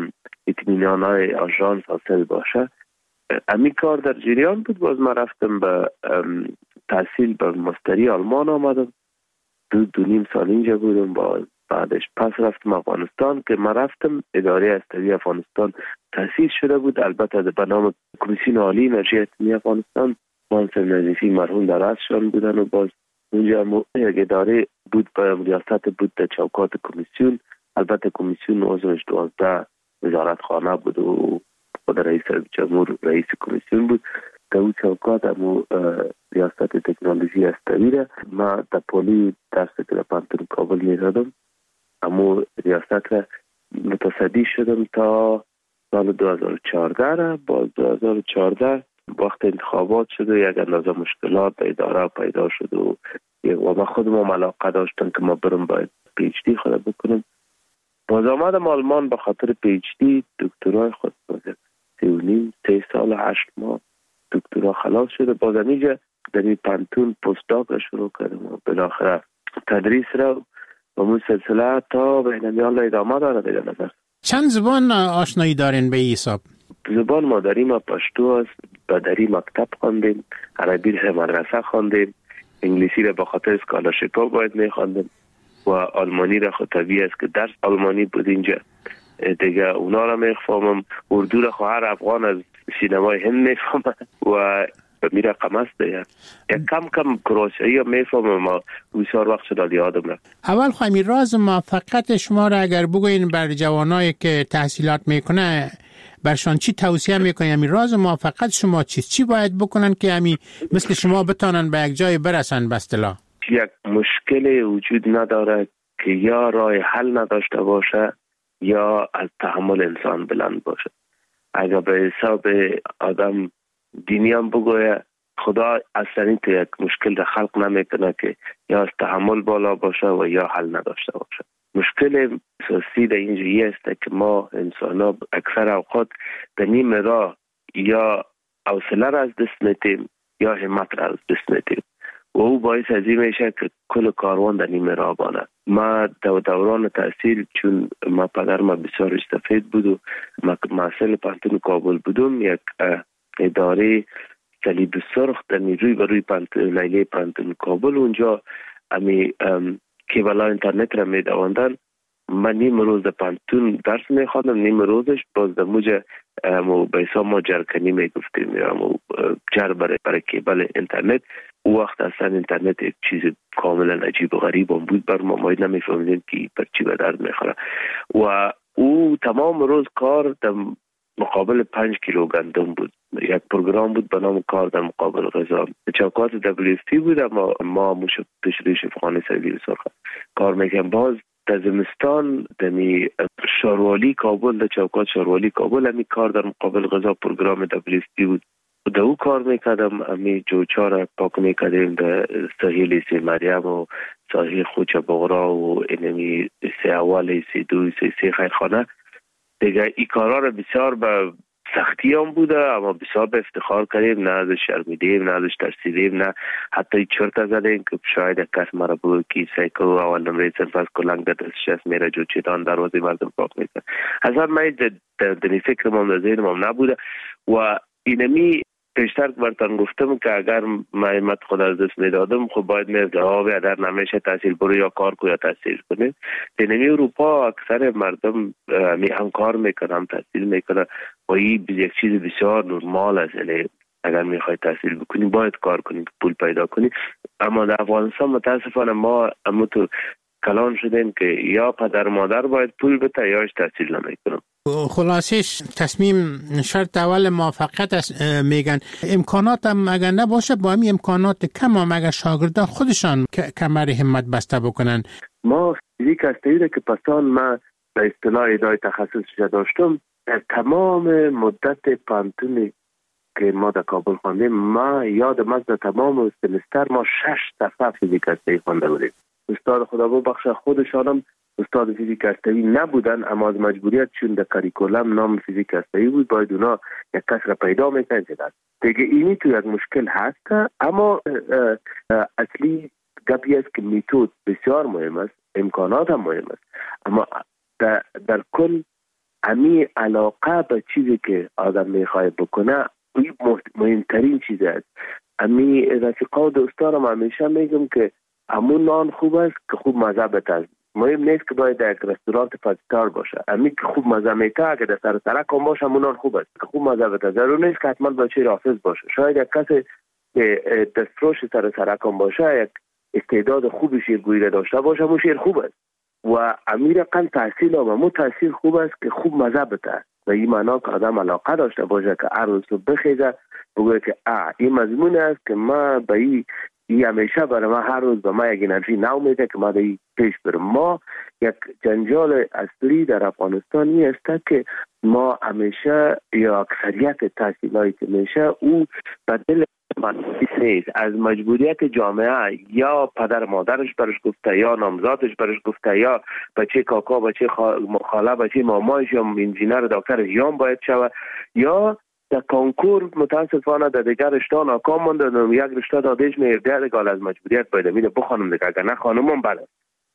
اطمینان های آژانس حاصل باشه. امی کار در جریان بود. باز ما رفتم به تحصیل به مستری آلمان آمدم. دو دو نیم سال اینجا بودم. باز بعدش پس رفتم افغانستان که ما رفتم اداره هسته‌ای افغانستان تأسیس شده بود، البته به نام کمیسیون عالی انرژی اتمی افغانستان. مهندس نظیفی مرحوم در رأسشان بودن و باز اونجا یک اداره بود به ریاست بود در چوکات کمیسیون. البته کمیسیون عضوش دوازده وزارت خانه بود و خود رئیس جمهور رئیس کمیسیون بود. در اون چوکات همو ریاست تکنولوژی هسته‌ای را ما در پولی درس که در پانتون کابل می‌دادم همو ریاست را متصدی شدم تا سال دو هزار و چهارده را. باز دو هزار و چهارده وقت انتخابات شد و یک اندازه مشکلات در اداره پیدا شد و و ما خودم علاقه داشتم که ما برم باید پی ایچ دی خود بکنم. باز آمدم آلمان به خاطر پی ایچ دی دکترای خود بازم سی و نیم سه سال و هشت ماه دکترا خلاص شده. باز اینجا در این پانتون پستاک را شروع کردم و بالاخره تدریس را و اون سلسله تا بین‌الملل ادامه داره دیگه. نظر چند زبان آشنایی دارین به حساب؟ زبان مادری ما پشتو است. بدری مکتب خواندیم، عربی را مدرسه خواندیم، انگلیسی را به خاطر اسکالرشیپ باید میخواندیم و آلمانی را خود طبیعی است که درس آلمانی بود اینجا دیگه اونا را میفهمم. اردو را خواهر افغان از سینمای هند میفهمم و می رقم است دیگه. یک کم کم کروسیایی هم میفهمم ما بسیار وقت شد یادم رفت. اول خواهی راز موفقیت شما را اگر بگوین بر جوانایی که تحصیلات میکنه برشان چی توصیه میکنی؟ همین راز موفقیت شما چیست؟ چی باید بکنن که همین مثل شما بتانن به یک جای برسن؟ به اصطلاح یک مشکل وجود نداره که یا راه حل نداشته باشه یا از تحمل انسان بلند باشه. اگر به حساب آدم دینی هم بگویه خدا اصلا تو یک مشکل را خلق نمیکنه که یا از تحمل بالا باشه و یا حل نداشته باشه. مشکل اساسی در اینجایی است که ما انسان ها اکثر اوقات در نیم راه یا حوصله را از دست میدیم یا همت را از دست میدیم و او باعث از این میشه که کل کاروان در نیم راه بانه. ما در دوران تحصیل چون ما پدرم بسیار سفید بود و مسئول پانتون کابل بودم، یک اداره صلیب سرخ در نیروی بروی پانتون لیلی پانتون کابل، اونجا امی کیبلا اینترنت را می دواندن. من نیم روز در پانتون درس می خواندم، نیم روزش باز در موجه مو بیسا ما جرکنی می گفتیم یا مو جر برای, برای کیبل اینترنت. او وقت اصلا اینترنت یک چیز کاملا عجیب و غریب هم بود بر ما، ما نمی فهمیدیم که پر چی به درد می خوره. و او تمام روز کار در مقابل پنج کیلو گندم بود. یک پروگرام بود به نام کار در مقابل غذا، چوکات دبلیو اف پی بود، اما ما موش پیشروی شفاخانه سلیب سرخ کار میکنم. باز در زمستان دمی شاروالی کابل، در چوکات شاروالی کابل همی کار در مقابل غذا پروگرام دبلیو اف پی بود. در او کار میکردم، همی جوچار پاک میکردیم در ساحل سی مریم و ساحل خوچ بغرا و اینمی سی اول سی دو سی سی خیرخانه دیگه. ای کارا را بسیار به سختی هم بوده، اما بسیار به افتخار کردیم، نه ازش شرمیدیم نه ازش ترسیدیم، نه حتی چرت زدیم که شاید کس مرا بود که سایکو اول نمره صرف از کلنگ در دستش از میره جو چیدان دروازه مردم پاک میکرد. اصلا من در فکر من در ذهن من نبوده. و اینمی پیشتر برتان گفتم که اگر من خود از دست میدادم خب باید میرد آبی در نمیشه تحصیل برو یا کار کو یا تحصیل کنه. در نمی اروپا اکثر مردم می هم کار میکنن هم تحصیل میکنن و این یک چیز بسیار نرمال است. یعنی اگر میخوای تحصیل بکنی باید کار کنی، پول پیدا کنی. اما در افغانستان متاسفانه ما اما تو کلان شدیم که یا پدر مادر باید پول بده یاش تحصیل نمیکنم. خلاصش تصمیم شرط اول موفقیت است میگن. امکانات هم اگر نباشه با همین امکانات کم هم اگر شاگردان خودشان کمر همت بسته بکنن. ما فیزیک هسته‌ای که پسان ما به اصطلاح ادای تخصصش داشتم، در تمام مدت پانتونی که ما در کابل خواندیم ما یادم از در تمام سمستر ما شش دفعه فیزیک هسته‌ای خوانده بودیم. استاد خدا ببخشه خودشانم استاد فیزیک هسته‌ای نبودن، اما از مجبوریت چون در کاریکولم نام فیزیک هسته‌ای بود باید اونا یک کس را پیدا میکنن که دست دیگه. اینی تو یک مشکل هست، اما اصلی گپی است که میتود بسیار مهم است، امکانات هم مهم است، اما در, در کل امی علاقه به چیزی که آدم میخواد بکنه این مهمترین چیز است. امی رفیقا و دوستانم همیشه میگم که همون نان خوب است که خوب مزه بده. مهم نیست که باید در یک رستوران فایو باشه، امی که خوب مزه میده اگه در سر سرک هم باشه همون نان خوب است که خوب مزه بده. ضرور نیست که حتما بچه رافض باشه. شاید یک کسی که دستفروش سر سرک هم باشه یک استعداد خوب شیرگویی را داشته باشه همون شیر خوب است. و امیر قن تحصیل هم همون تحصیل خوب است که خوب مزه بده. و این معنا که آدم علاقه داشته باشه که هر روز بخیزه بگوید که آ این مضمون است که ما به این ای همیشه برای ما هر روز به ما یک انرژی نو میده که ما در پیش برم. ما یک جنجال اصلی در افغانستان این است که ما همیشه یا اکثریت تحصیلایی که میشه او به دل منفی نیست، از مجبوریت جامعه یا پدر مادرش برش گفته یا نامزادش برش گفته یا بچه کاکا بچه خاله بچه مامایش یا انجینر دکتر ژیان باید شود، یا در کنکور متاسفانه در دیگر رشته ناکام ماندن، یک رشته دادش میرده دیگه از مجبوریت باید میده بخوانم دیگه، اگر نه خانمم بله.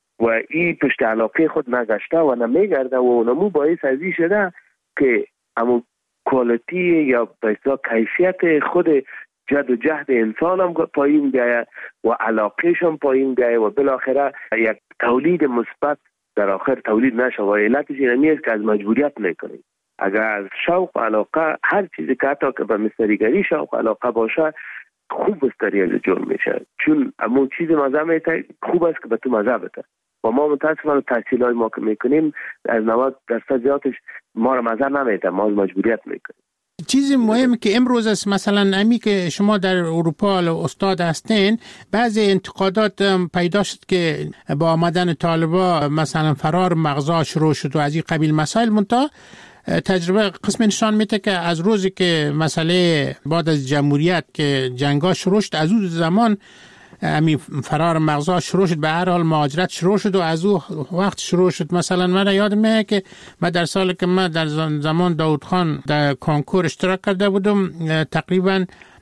و این پشت علاقه خود نگشته و نمیگرده و نمو باعث ازی شده که امو کوالیتی یا بسیار کیفیت خود جد و جهد انسان هم پایین بیایه و علاقهش هم پایین بیایه و بالاخره یک تولید مثبت در آخر تولید نشه. و علتش اینمی است که از مجبوریت میکنید. اگر از شوق و علاقه هر چیزی که حتی که به مستریگری شوق و علاقه باشه خوب مستری از جور میشه، چون امون چیز مزه میته خوب است که به تو مزه بده. و ما متاسفانه تحصیل های ما که میکنیم از نود درصد زیادش ما رو مزه نمیته، ما از مجبوریت میکنیم. چیز مهم که امروز است، مثلا امی که شما در اروپا استاد هستین، بعضی انتقادات پیدا شد که با آمدن طالبا مثلا فرار مغزا شروع شد و از این قبیل مسائل. منتها تجربه قسم نشان میده که از روزی که مسئله بعد از جمهوریت که جنگا شروع شد، از اون زمان امی فرار مغزا شروع شد، به هر حال مهاجرت شروع شد و از اون وقت شروع شد. مثلا من یادمه که من در سال که من در زمان داود خان در کنکور اشتراک کرده بودم، تقریبا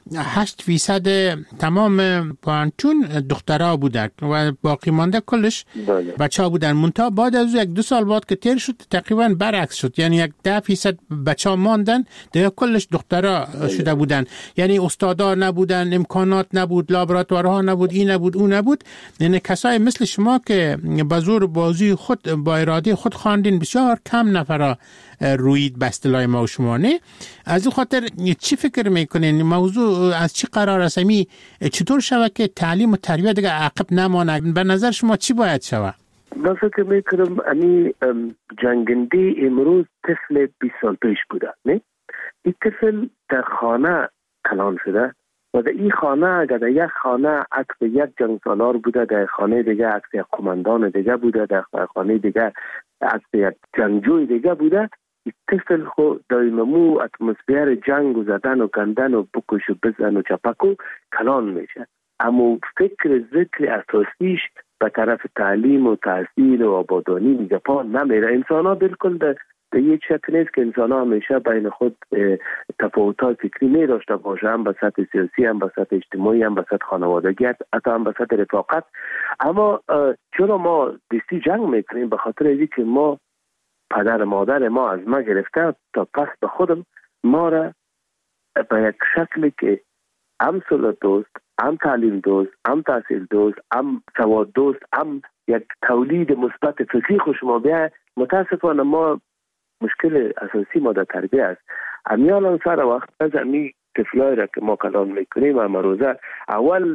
هشت فیصد تمام پانتون دخترها بودن و باقی مانده کلش بچه ها بودن. منتها بعد از یک دو سال بعد که تیر شد تقریبا برعکس شد، یعنی یک ده فیصد بچه ها ماندن دیگه کلش دخترها شده بودن. یعنی استادا نبودن، امکانات نبود، لابراتوارها نبود، این نبود اون نبود. یعنی کسای مثل شما که با زور بازی خود با اراده خود خواندین بسیار کم نفرا روید بستلای ما و شما. نه از این خاطر چی فکر میکنین موضوع از چی قرار است؟ می چطور شود که تعلیم و تربیت دیگه عقب نمانه؟ به نظر شما چی باید شود؟ من فکر میکنم امی جنگنده امروز طفل بیست سال پیش بوده. نه این طفل در خانه کلان شده و در این خانه اگر در یک خانه عکس یک جنگ سالار بوده، در خانه دیگه عکس یک قماندان دیگه بوده، در خانه دیگه عکس یک جنگجوی دیگه بوده، طفل خو دایممو اتمسفر جنگ و زدن و کندن و بکش و بزن و چپکو کلان میشه. اما فکر ذکر اساسیش به طرف تعلیم و تحصیل و آبادانی میگه پا نمیره. انسان ها بالکل در ده یک شکل نیست که انسان ها همیشه بین خود تفاوت‌های فکری می داشته باشه، هم به سطح سیاسی، هم به سطح اجتماعی، هم به سطح خانوادگی، حتی هم به سطح رفاقت. اما چرا ما دستی جنگ میکنیم؟ به خاطر اینکه که ما پدر مادر ما از ما گرفته تا پس به خودم ما را به یک شکلی که هم صلح دوست، هم تعلیم دوست، هم تحصیل دوست، هم سواد دوست، هم یک تولید مثبت فکری خوش ما بیاید. متاسفانه ما مشکل اساسی ما در تربیه است. امیالان سر وقت از امی طفلای را که ما کلان میکنیم اما روزه اول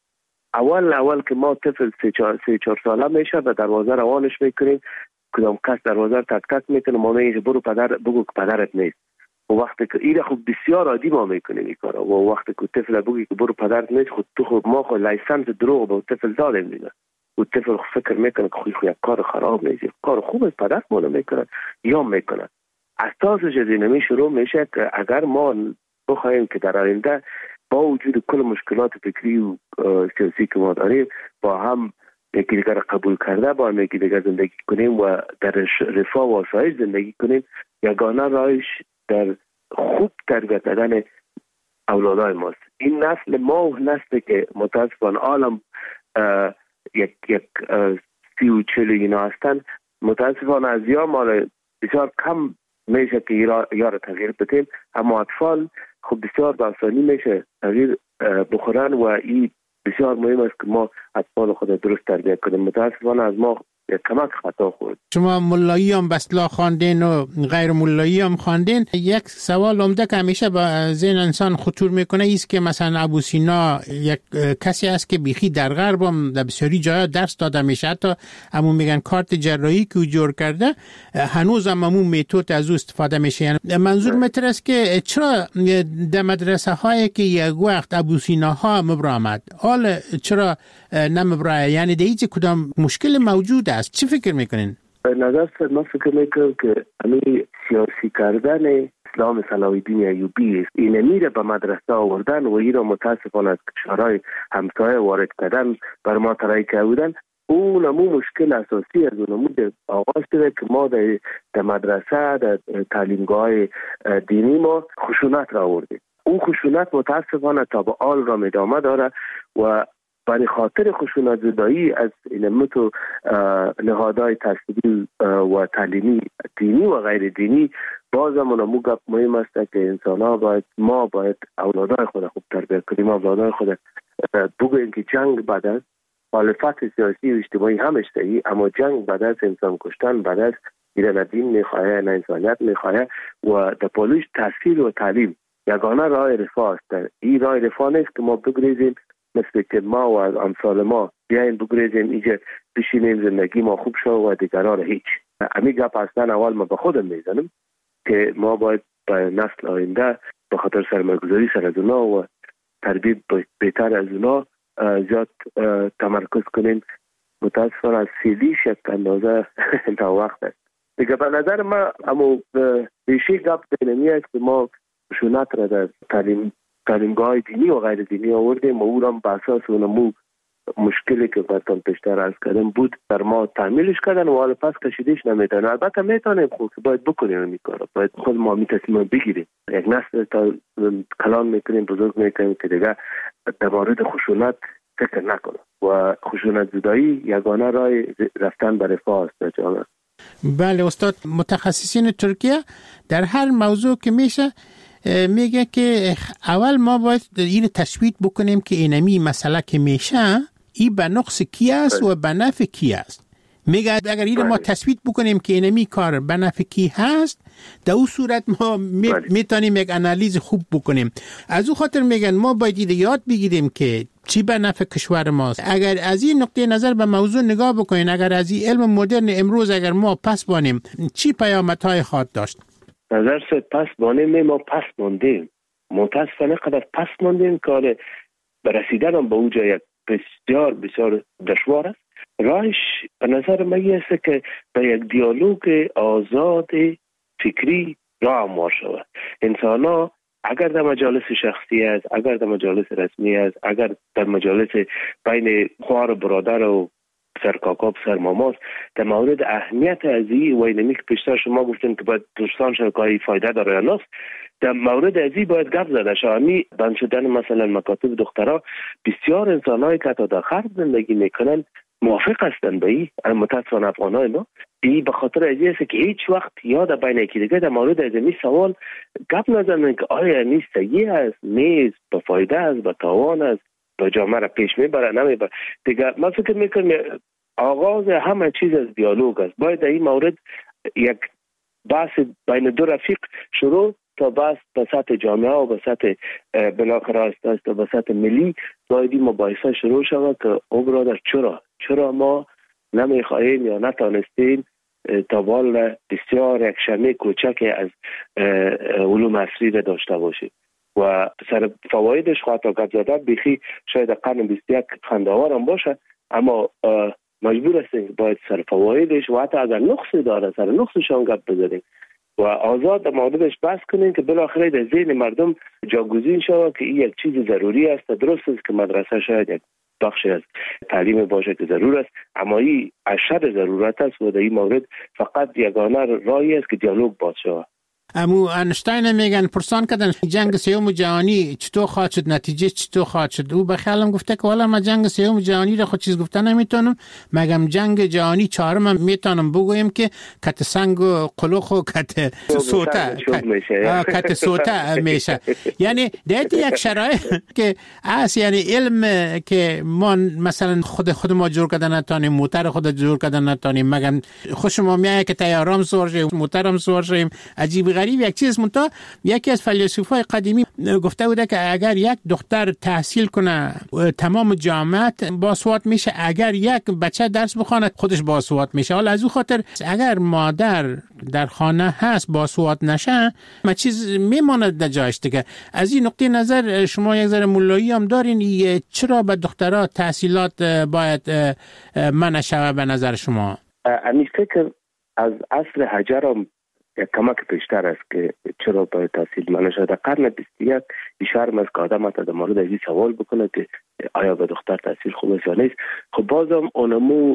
اول اول که ما طفل سه چهار سه چهار ساله میشه و دروازه روانش میکنیم، کدام کس دروازه تک تک میکنه ما میگه برو پدر بگو که پدرت نیست. و وقتی که این خود بسیار عادی ما میکنیم این کارا، و وقتی که طفل بگی که برو پدرت نیست، خود تو خود ما خود لایسنس دروغ به طفل دادیم دیگه. و طفل فکر میکنه که خوی خوی کار خراب میشه، کار خوب است پدر مونو میکنه یا میکنه. اساسش از اینمی شروع میشه که اگر ما بخوایم که در آینده با وجود کل مشکلات فکری و سیاسی که ما داریم با هم یکی دیگر قبول کرده، با هم یکی دیگر زندگی کنیم و در رفاه و آسایش زندگی کنیم، یگانه راهش در خوب تربیت دادن اولادای ماست. این نسل ما و نسلی که متاسفانه عالم یک یک سی و چل اینا هستن، متاسفانه از یا ما بسیار کم میشه که یا را تغییر بدیم، اما اطفال خب بسیار باسانی میشه تغییر بخورن و این بسیار مهم است که ما اطفال خود درست تربیت کنیم. متاسفانه از ما کمک خطا خورد. شما ملایی هم بسلا خواندین و غیر ملایی هم خواندین. یک سوال عمده که همیشه با ذهن انسان خطور میکنه ایست که مثلا ابو سینا یک کسی است که بیخی در غرب هم در بسیاری جاها درس داده میشه، حتی همون میگن کارت جراحی که او جور کرده هنوز هم همون میتود از او استفاده میشه. یعنی منظور متر است که چرا در مدرسه هایی که یک وقت ابو سینا ها مبرامد حال چرا نمبرای؟ یعنی دیگه کدام مشکل موجود است؟ چی فکر میکنین؟ به نظر من فکر میکنم که همین سیاسی کردن اسلام صلاح الدین ایوبی است. این میره به مدرسه آوردن و این را متاسفانه از کشورهای همسایه وارد کردن بر ما ترایی که بودن. اون همون مشکل اساسی از اون همون آغاز شده که ما در, در مدرسه در تعلیمگاه دینی ما خشونت را آوردیم. اون خشونت متاسفانه تا به آل را ادامه داره و برای خاطر خشونت زدایی از علمتو نهادهای تحصیلی و تعلیمی دینی و غیر دینی باز هم اونمو گپ مهم است که انسان ها باید ما باید اولادای خود خوب تربیت کنیم. اولادای خود بگویم که جنگ بعد از مخالفت سیاسی و اجتماعی همش صحیح، اما جنگ بعد از انسان کشتن بعد از نه دین میخواه نه انسانیت میخواه و در پالوش تحصیل و تعلیم یگانه راه رفاه است. این راه رفاه نیست که ما بگریزیم مثل که ما و امثال ما بیاین بگریزیم اینجا بشینیم زندگی ما خوب شو و دیگران هیچ. امی گپ اصلا اول ما به خودم میزنم که ما باید به نسل آینده به خاطر سرمایه‌گذاری سر از اونا و تربیت بهتر از اونا زیاد تمرکز کنیم. متاسفانه از سیلیش یک اندازه تا وقت است دیگه. به نظر ما اما بیشی گپ دینمی است که ما خشونت را در تعلیم تعلیمگاه دینی و غیر دینی آوردیم و او را به اساس اونمو مشکلی که بعدم پیشتر عرض کردم بود در ما تعمیلش کردن و حالا پس کشیدش نمیتونه. البته میتونیم خود باید بکنیم این کارو، باید خود ما می تصمیم بگیریم. یک نسل تا کلان میکنیم بزرگ میکنیم که دیگه در مورد خشونت فکر نکنه و خشونت زدایی یگانه راه رفتن به رفاه است در جامعه. بله استاد، متخصصین ترکیه در هر موضوع که میشه میگه که اول ما باید این تثبیت بکنیم که اینمی مسئله که میشه این به نقص کی است و به نفع کی است. میگه اگر این ما تثبیت بکنیم که اینمی کار به نفع کی هست، در اون صورت ما میتونیم یک انالیز خوب بکنیم. از اون خاطر میگن ما باید یاد بگیریم که چی به نفع کشور ماست. اگر از این نقطه نظر به موضوع نگاه بکنین، اگر از این علم مدرن امروز اگر ما پس بانیم، چی پیامدهای خواهد داشت؟ نظر شد پس بانیم، ما پس ماندیم، متاسفانه قدر پس ماندیم که برسیدن به اونجا یک بسیار بسیار دشوار است. راهش به نظر من است که به یک دیالوگ آزاد فکری راه هموار شود. انسان ها اگر در مجالس شخصی است، اگر در مجالس رسمی است، اگر در مجالس بین خوار و برادر و سرکاکا سر ماماست، در مورد اهمیت ازی و اینمی که پیشتر شما گفتین که باید دوستان شرکایی فایده داره یا نست، در مورد ازی باید گپ زده شد. همی بند شدن مثلا مکاتب دخترها، بسیار انسانهایی که تا در خرد زندگی میکنن موافق هستند به این، متاسفانه افغانای ما این به خاطر ازی است که هیچ وقت یاد بین یکی دیگه در مورد ازمی سوال گپ نزنن که آیا نیست صحیح است، نیست به فایده است، به تاوان است، به جامعه را پیش میبره نمیبره. دیگه من فکر میکنم آغاز همه چیز از دیالوگ است. باید در این مورد یک بحث بین دو رفیق شروع تا بحث به سطح جامعه و به سطح بالاخره است به سطح ملی باید این مباحثه شروع شود که او برادر چرا چرا ما نمیخواهیم یا نتانستیم تا وال بسیار یک شمه کوچک از علوم عصری را داشته باشیم و سر فوایدش خواهد تا گپ زدن بیخی شاید قرن بیست و یک خنده‌آور هم باشه، اما مجبور هستیم باید سر فوایدش و حتی اگر نقصی داره سر نقصش هم گپ بزنیم و آزاد در موردش بحث کنیم که بالاخره در ذهن مردم جاگزین شود که این یک چیز ضروری است. درست است که مدرسه شاید یک بخشی از تعلیم باشه که ضرور است، اما این اشد ضرورت است و در این مورد فقط یگانه راهی است که دیالوگ باز شود. امو انشتاین میگن پرسان کردن جنگ سوم جهانی چطور خواهد شد، نتیجه چطور خواهد شد. او به خیالم گفته که والا من جنگ سوم جهانی را خود چیز گفتن نمیتونم، مگم جنگ جهانی چهارم میتونم بگویم که کت سنگ و قلوخ و کت سوته کت سوته میشه. یعنی دیت یک شرایط که اس یعنی علم که ما مثلا خود خود ما جور کردن نتونیم، موتر خود جور کردن نتونیم، مگم خوش ما میایه که تیارام سوار شیم، موترم سوار شیم. عجیب غریب یک چیز منتها یکی از فیلسوفای قدیمی گفته بوده که اگر یک دختر تحصیل کنه تمام جامعه باسواد میشه، اگر یک بچه درس بخونه خودش باسواد میشه. حالا از اون خاطر اگر مادر در خانه هست باسواد نشه ما چیز میماند در جایش دیگه. از این نقطه نظر شما یک ذره مولایی هم دارین، چرا به دخترها تحصیلات باید منع شود به نظر شما؟ امی فکر از اصل حجرم یک کمک پیشتر است که چرا باید تحصیل منع شده. قرن بیست و یک بیشتر از که آدم حتی در مورد ازی سوال بکنه که آیا به دختر تحصیل خوب است یا نیست. خب بازم اونمو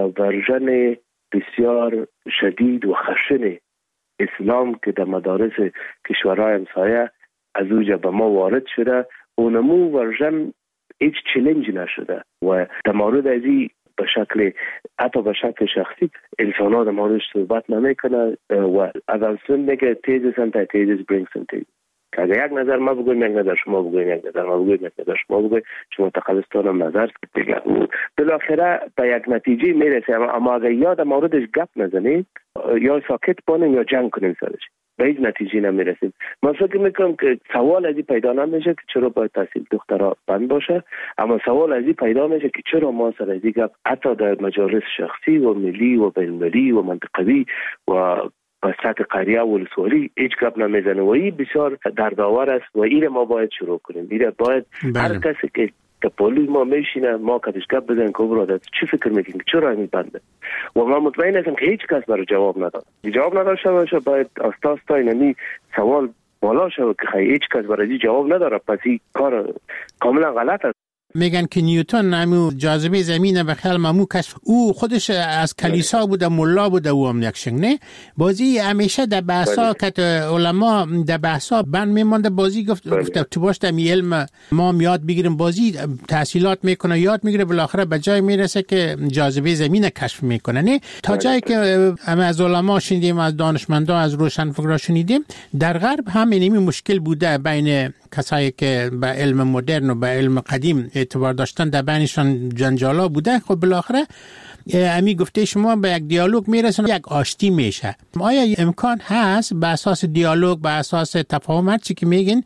ورژن بسیار شدید و خشن اسلام که در مدارس کشورهای همسایه از اوجا به ما وارد شده، اونمو ورژن هیچ چلنج نشده و در مورد ازی به شکل حتی به شکل شخصی انسان ها در موردش صحبت نمیکنه و از انسان میگه تیزس انت تیزس برینگس انت تیزس. اگر یک نظر ما بگویم یک نظر شما بگویم یک نظر ما بگویم یک نظر شما بگویم شما تخلصتان هم نظر دیگه بالاخره به یک نتیجه میرسه. اما اگر یا در موردش گپ نزنیم یا ساکت بانیم یا جنگ کنیم سرش به هیچ نتیجه نمیرسیم. من فکر میکنم که سوال ازی پیدا نمیشه که چرا باید تحصیل دخترها بند باشه، اما سوال ازی پیدا میشه که چرا ما سر ازی گپ حتی در مجالس شخصی و ملی و بین‌المللی و منطقوی و به سطح قریه و ولسوالی هیچ گپ نمیزنه و این بسیار دردآور است و این ما باید شروع کنیم. این باید بله. هر کسی که که پولیس ما میشینه ما کدش گپ بزنیم که برادر چی فکر میکنیم که چرا همین بنده و من مطمئن هستم که هیچ کس برای جواب نداد. جواب نداشته باشه باید استاس تا اینمی سوال بالا شد که هیچ کس برای جواب نداره، پس این کار کاملا غلط است. میگن که نیوتن همو جاذبه زمین به خیال مامو کشف او خودش از کلیسا بوده، ملا بوده او هم نکشنگ نه بازی همیشه در بحثا که علما در بحثا بند میمانده بازی گفت گفت تو باش می علم ما یاد بگیریم بازی تحصیلات میکنه یاد میگیره بالاخره به جای میرسه که جاذبه زمین کشف میکنه نه تا جایی که هم از علما شنیدیم از دانشمندان از روشنفکرا شنیدیم در غرب هم اینمی مشکل بوده بین کسایی که به علم مدرن و به علم قدیم اعتبار داشتن در بینشان جنجالا بوده. خب بالاخره امی گفته شما به یک دیالوگ میرسن یک آشتی میشه. آیا امکان هست به اساس دیالوگ به اساس تفاهم هر چی که میگین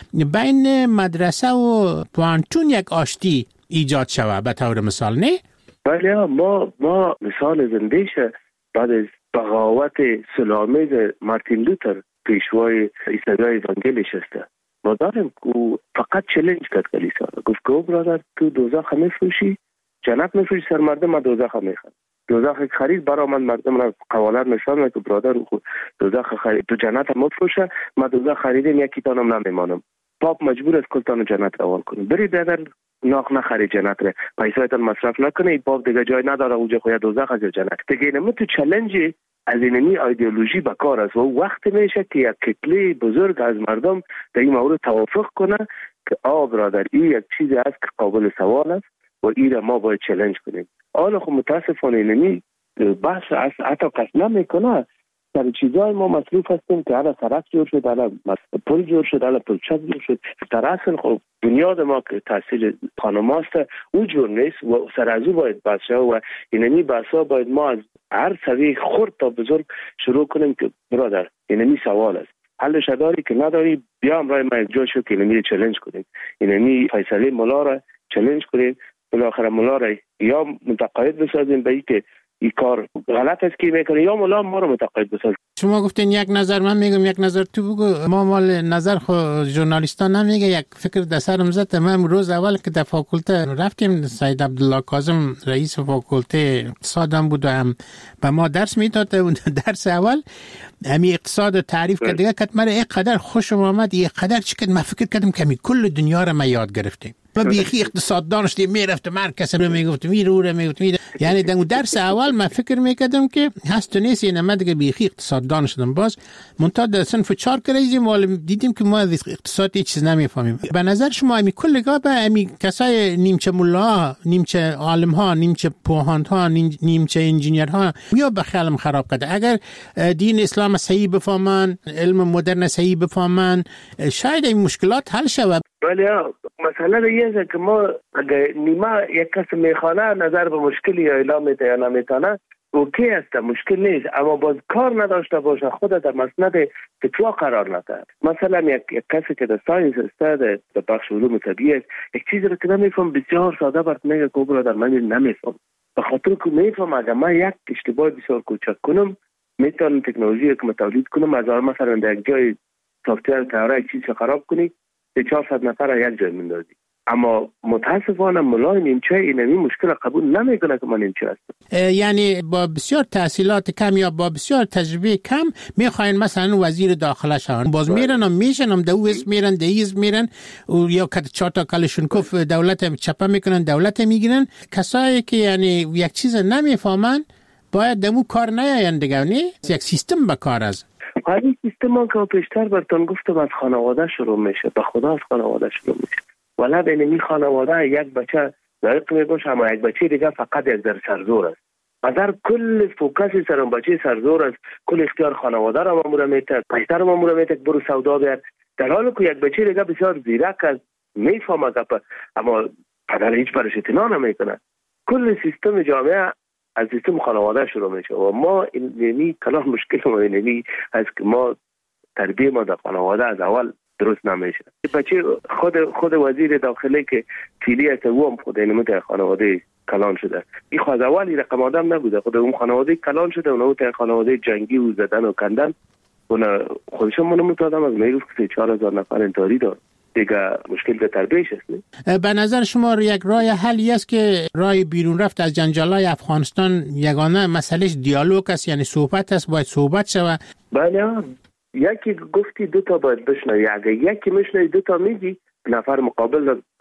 بین مدرسه و پوانتون یک آشتی ایجاد شود به طور مثال نه؟ بله ما ما مثال زندهشه بعد از بغاوت صلح‌آمیز مارتین لوتر پیشوای عیسوی اونجیلیش است. ما داریم که فقط چالش کرد کلیسا گفت که برادر تو دوزخ میفروشی جنت میفروشی سر مردم ما دوزخ میخوام دوزخ خرید برای من مردم را قوالت نشان که برادر دوزخ خرید تو جنت مفروشه ما دوزخ خریدیم یکی تانم نمیمانم پاپ مجبور است کلتان جنت روان کنیم برید اگر ناخ نخری جنت را پیسایتان مصرف نکنه پاپ دیگه جای نداره اونجا خویا دوزخ از جنت دیگه نمی تو چالش از اینمی ایدئولوژی به کار است و وقت میشه که یک کتله بزرگ از مردم در این مورد توافق کنه که آ برادر این یک چیزی است که قابل سوال است و این ما باید چالش کنیم. حالا خب متاسفانه اینمی بحث حتی کس نمیکنه در چیزای ما مصروف هستیم که حالا سرک جور شد حالا پل جور شد حالا پلچک جور شد در اصل خب بنیاد ما که تحصیل خانم هست او جور نیست و سر از او باید بحث شد و اینمی بحثا باید ما از هر سوی خورد تا بزرگ شروع کنیم که برادر اینمی سوال است حلش داری که نداری بیا امرای ما یک جا شد که اینمی چالش کنیم اینمی فیصله مولا را چالش کنیم بالاخره مولا را یا متقاعد بسازیم به این که این کار غلط است که میکنه یا مولا ما رو متقاعد بسازیم. شما گفتین یک نظر من میگم یک نظر تو بگو ما مال نظر خو ژورنالیستان نمیگه یک فکر در سرم زد. من روز اول که در فاکولته رفتیم سید عبدالله کاظم رئیس فاکولته اقتصادم بود و هم به ما درس میداد اون درس اول همی اقتصاد تعریف کرد دیگه کت من اینقدر خوشم آمد اینقدر چقدر من فکر کردم که کل دنیا رو ما یاد گرفتیم و بیخی اقتصاد دانشتی میرفت مرکز رو میگفت میره رو میگفت میره یعنی در درس اول من فکر میکردم که هست و نیست اینه من دیگه بیخی اقتصاد دانشتم باز منتها در صنف چهار کریزیم و دیدیم که ما اقتصاد هیچ چیز نمیفهمیم. به نظر شما امی کلگاه به امی کسای نیمچه ملا نیمچه عالم ها نیمچه پوهان ها نیمچه انجینیر ها یا به خیالم خراب کرده اگر دین اسلام صحیح بفهمن علم مدرن صحیح بفهمن شاید این مشکلات حل شود. ولی مسئله دیگه که ما اگه نیمه یک کس میخوانه نظر به مشکلی یا اعلام میده یا نمیتانه اوکی است مشکل نیست اما باز کار نداشته باشه خود در مسند فتوا قرار نده. مثلا یک, یک کسی که در ساینس استاد در بخش علوم طبیعی یک چیزی رو که نمیفهم بسیار ساده برات میگه که برادر من نمیفهم به خاطر که میفهم اگه من یک اشتباه بسیار کوچک کنم میتونم تکنولوژی که تولید کنم از مثلا در یک جای سافتور طراحی چیز خراب کنی به چهارصد نفر یک جای میندازی اما متاسفانه ملای نیمچه اینمی مشکل قبول نمیکنه که من نیمچه هستم. یعنی با بسیار تحصیلات کم یا با بسیار تجربه کم میخواین مثلا وزیر داخله شون باز میرن و میشن هم دویز میرن دیز میرن یا کت چارتا کالشونکوف دولت چپه میکنن دولت میگیرن کسایی که یعنی یک چیز نمیفهمن باید دمو کار نیاین دیگه نه یک سیستم به کار از این سیستم که پیشتر براتون گفتم از خانواده شروع میشه به خدا از خانواده شروع میشه ولی بین این خانواده یک بچه لایق میباشه اما یک بچه دیگه فقط یک در سرزور است بازار کل فوکس سر اون بچه سرزور است کل اختیار خانواده را مامور میته پیشتر را مامور میته برو سودا بیار در حالی که یک بچه دیگه بسیار زیرک است میفهمه اما پدر هیچ برش اطلاع نمیکنه کل سیستم جامعه از سیستم خانواده شروع میشه و ما اینمی کلام مشکل ما اینمی از که ما تربیه ما در خانواده از اول درست نمیشه. بچه خود خود وزیر داخله که فیلی است و هم خود اینمی در خانواده کلان شده این خود اولی رقم آدم نبوده خود اون خانواده کلان شده اونو در خانواده جنگی و زدن و کندن اون خودشون منو آدم از میگفت که چهار هزار نفر انتحاری دار دیگه مشکل به تربیتش است. به نظر شما یک راه حلی است که راه بیرون رفت از جنجالای افغانستان یگانه مسئلهش دیالوگ است یعنی صحبت است باید صحبت شود. بله یکی گفتی دو تا باید بشنوی اگه یکی میشنوی دو تا میگی نفر مقابل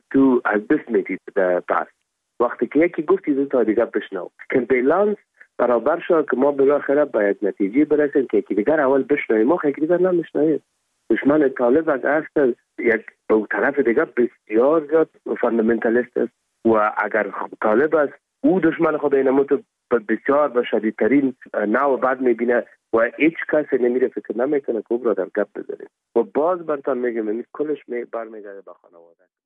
تو از دست میدی در بحث. وقتی که یکی گفتی دو تا دیگه بشنو که بالانس برابر شد که ما بالاخره به یک نتیجه برسیم که یکی دیگر اول بشنویم، ما یکی دیگر نمیشنویم. دشمن طالب از اصل یک به طرف دیگه بسیار زیاد فاندامنتالیست است و اگر طالب است او دشمن خود اینمو تو بسیار به شدیدترین نوع بعد میبینه و هیچ کسی نمیره فکر نمیکنه که او را در گپ بذاره. و باز برتان میگم این کلش می برمیگرده به خانواده.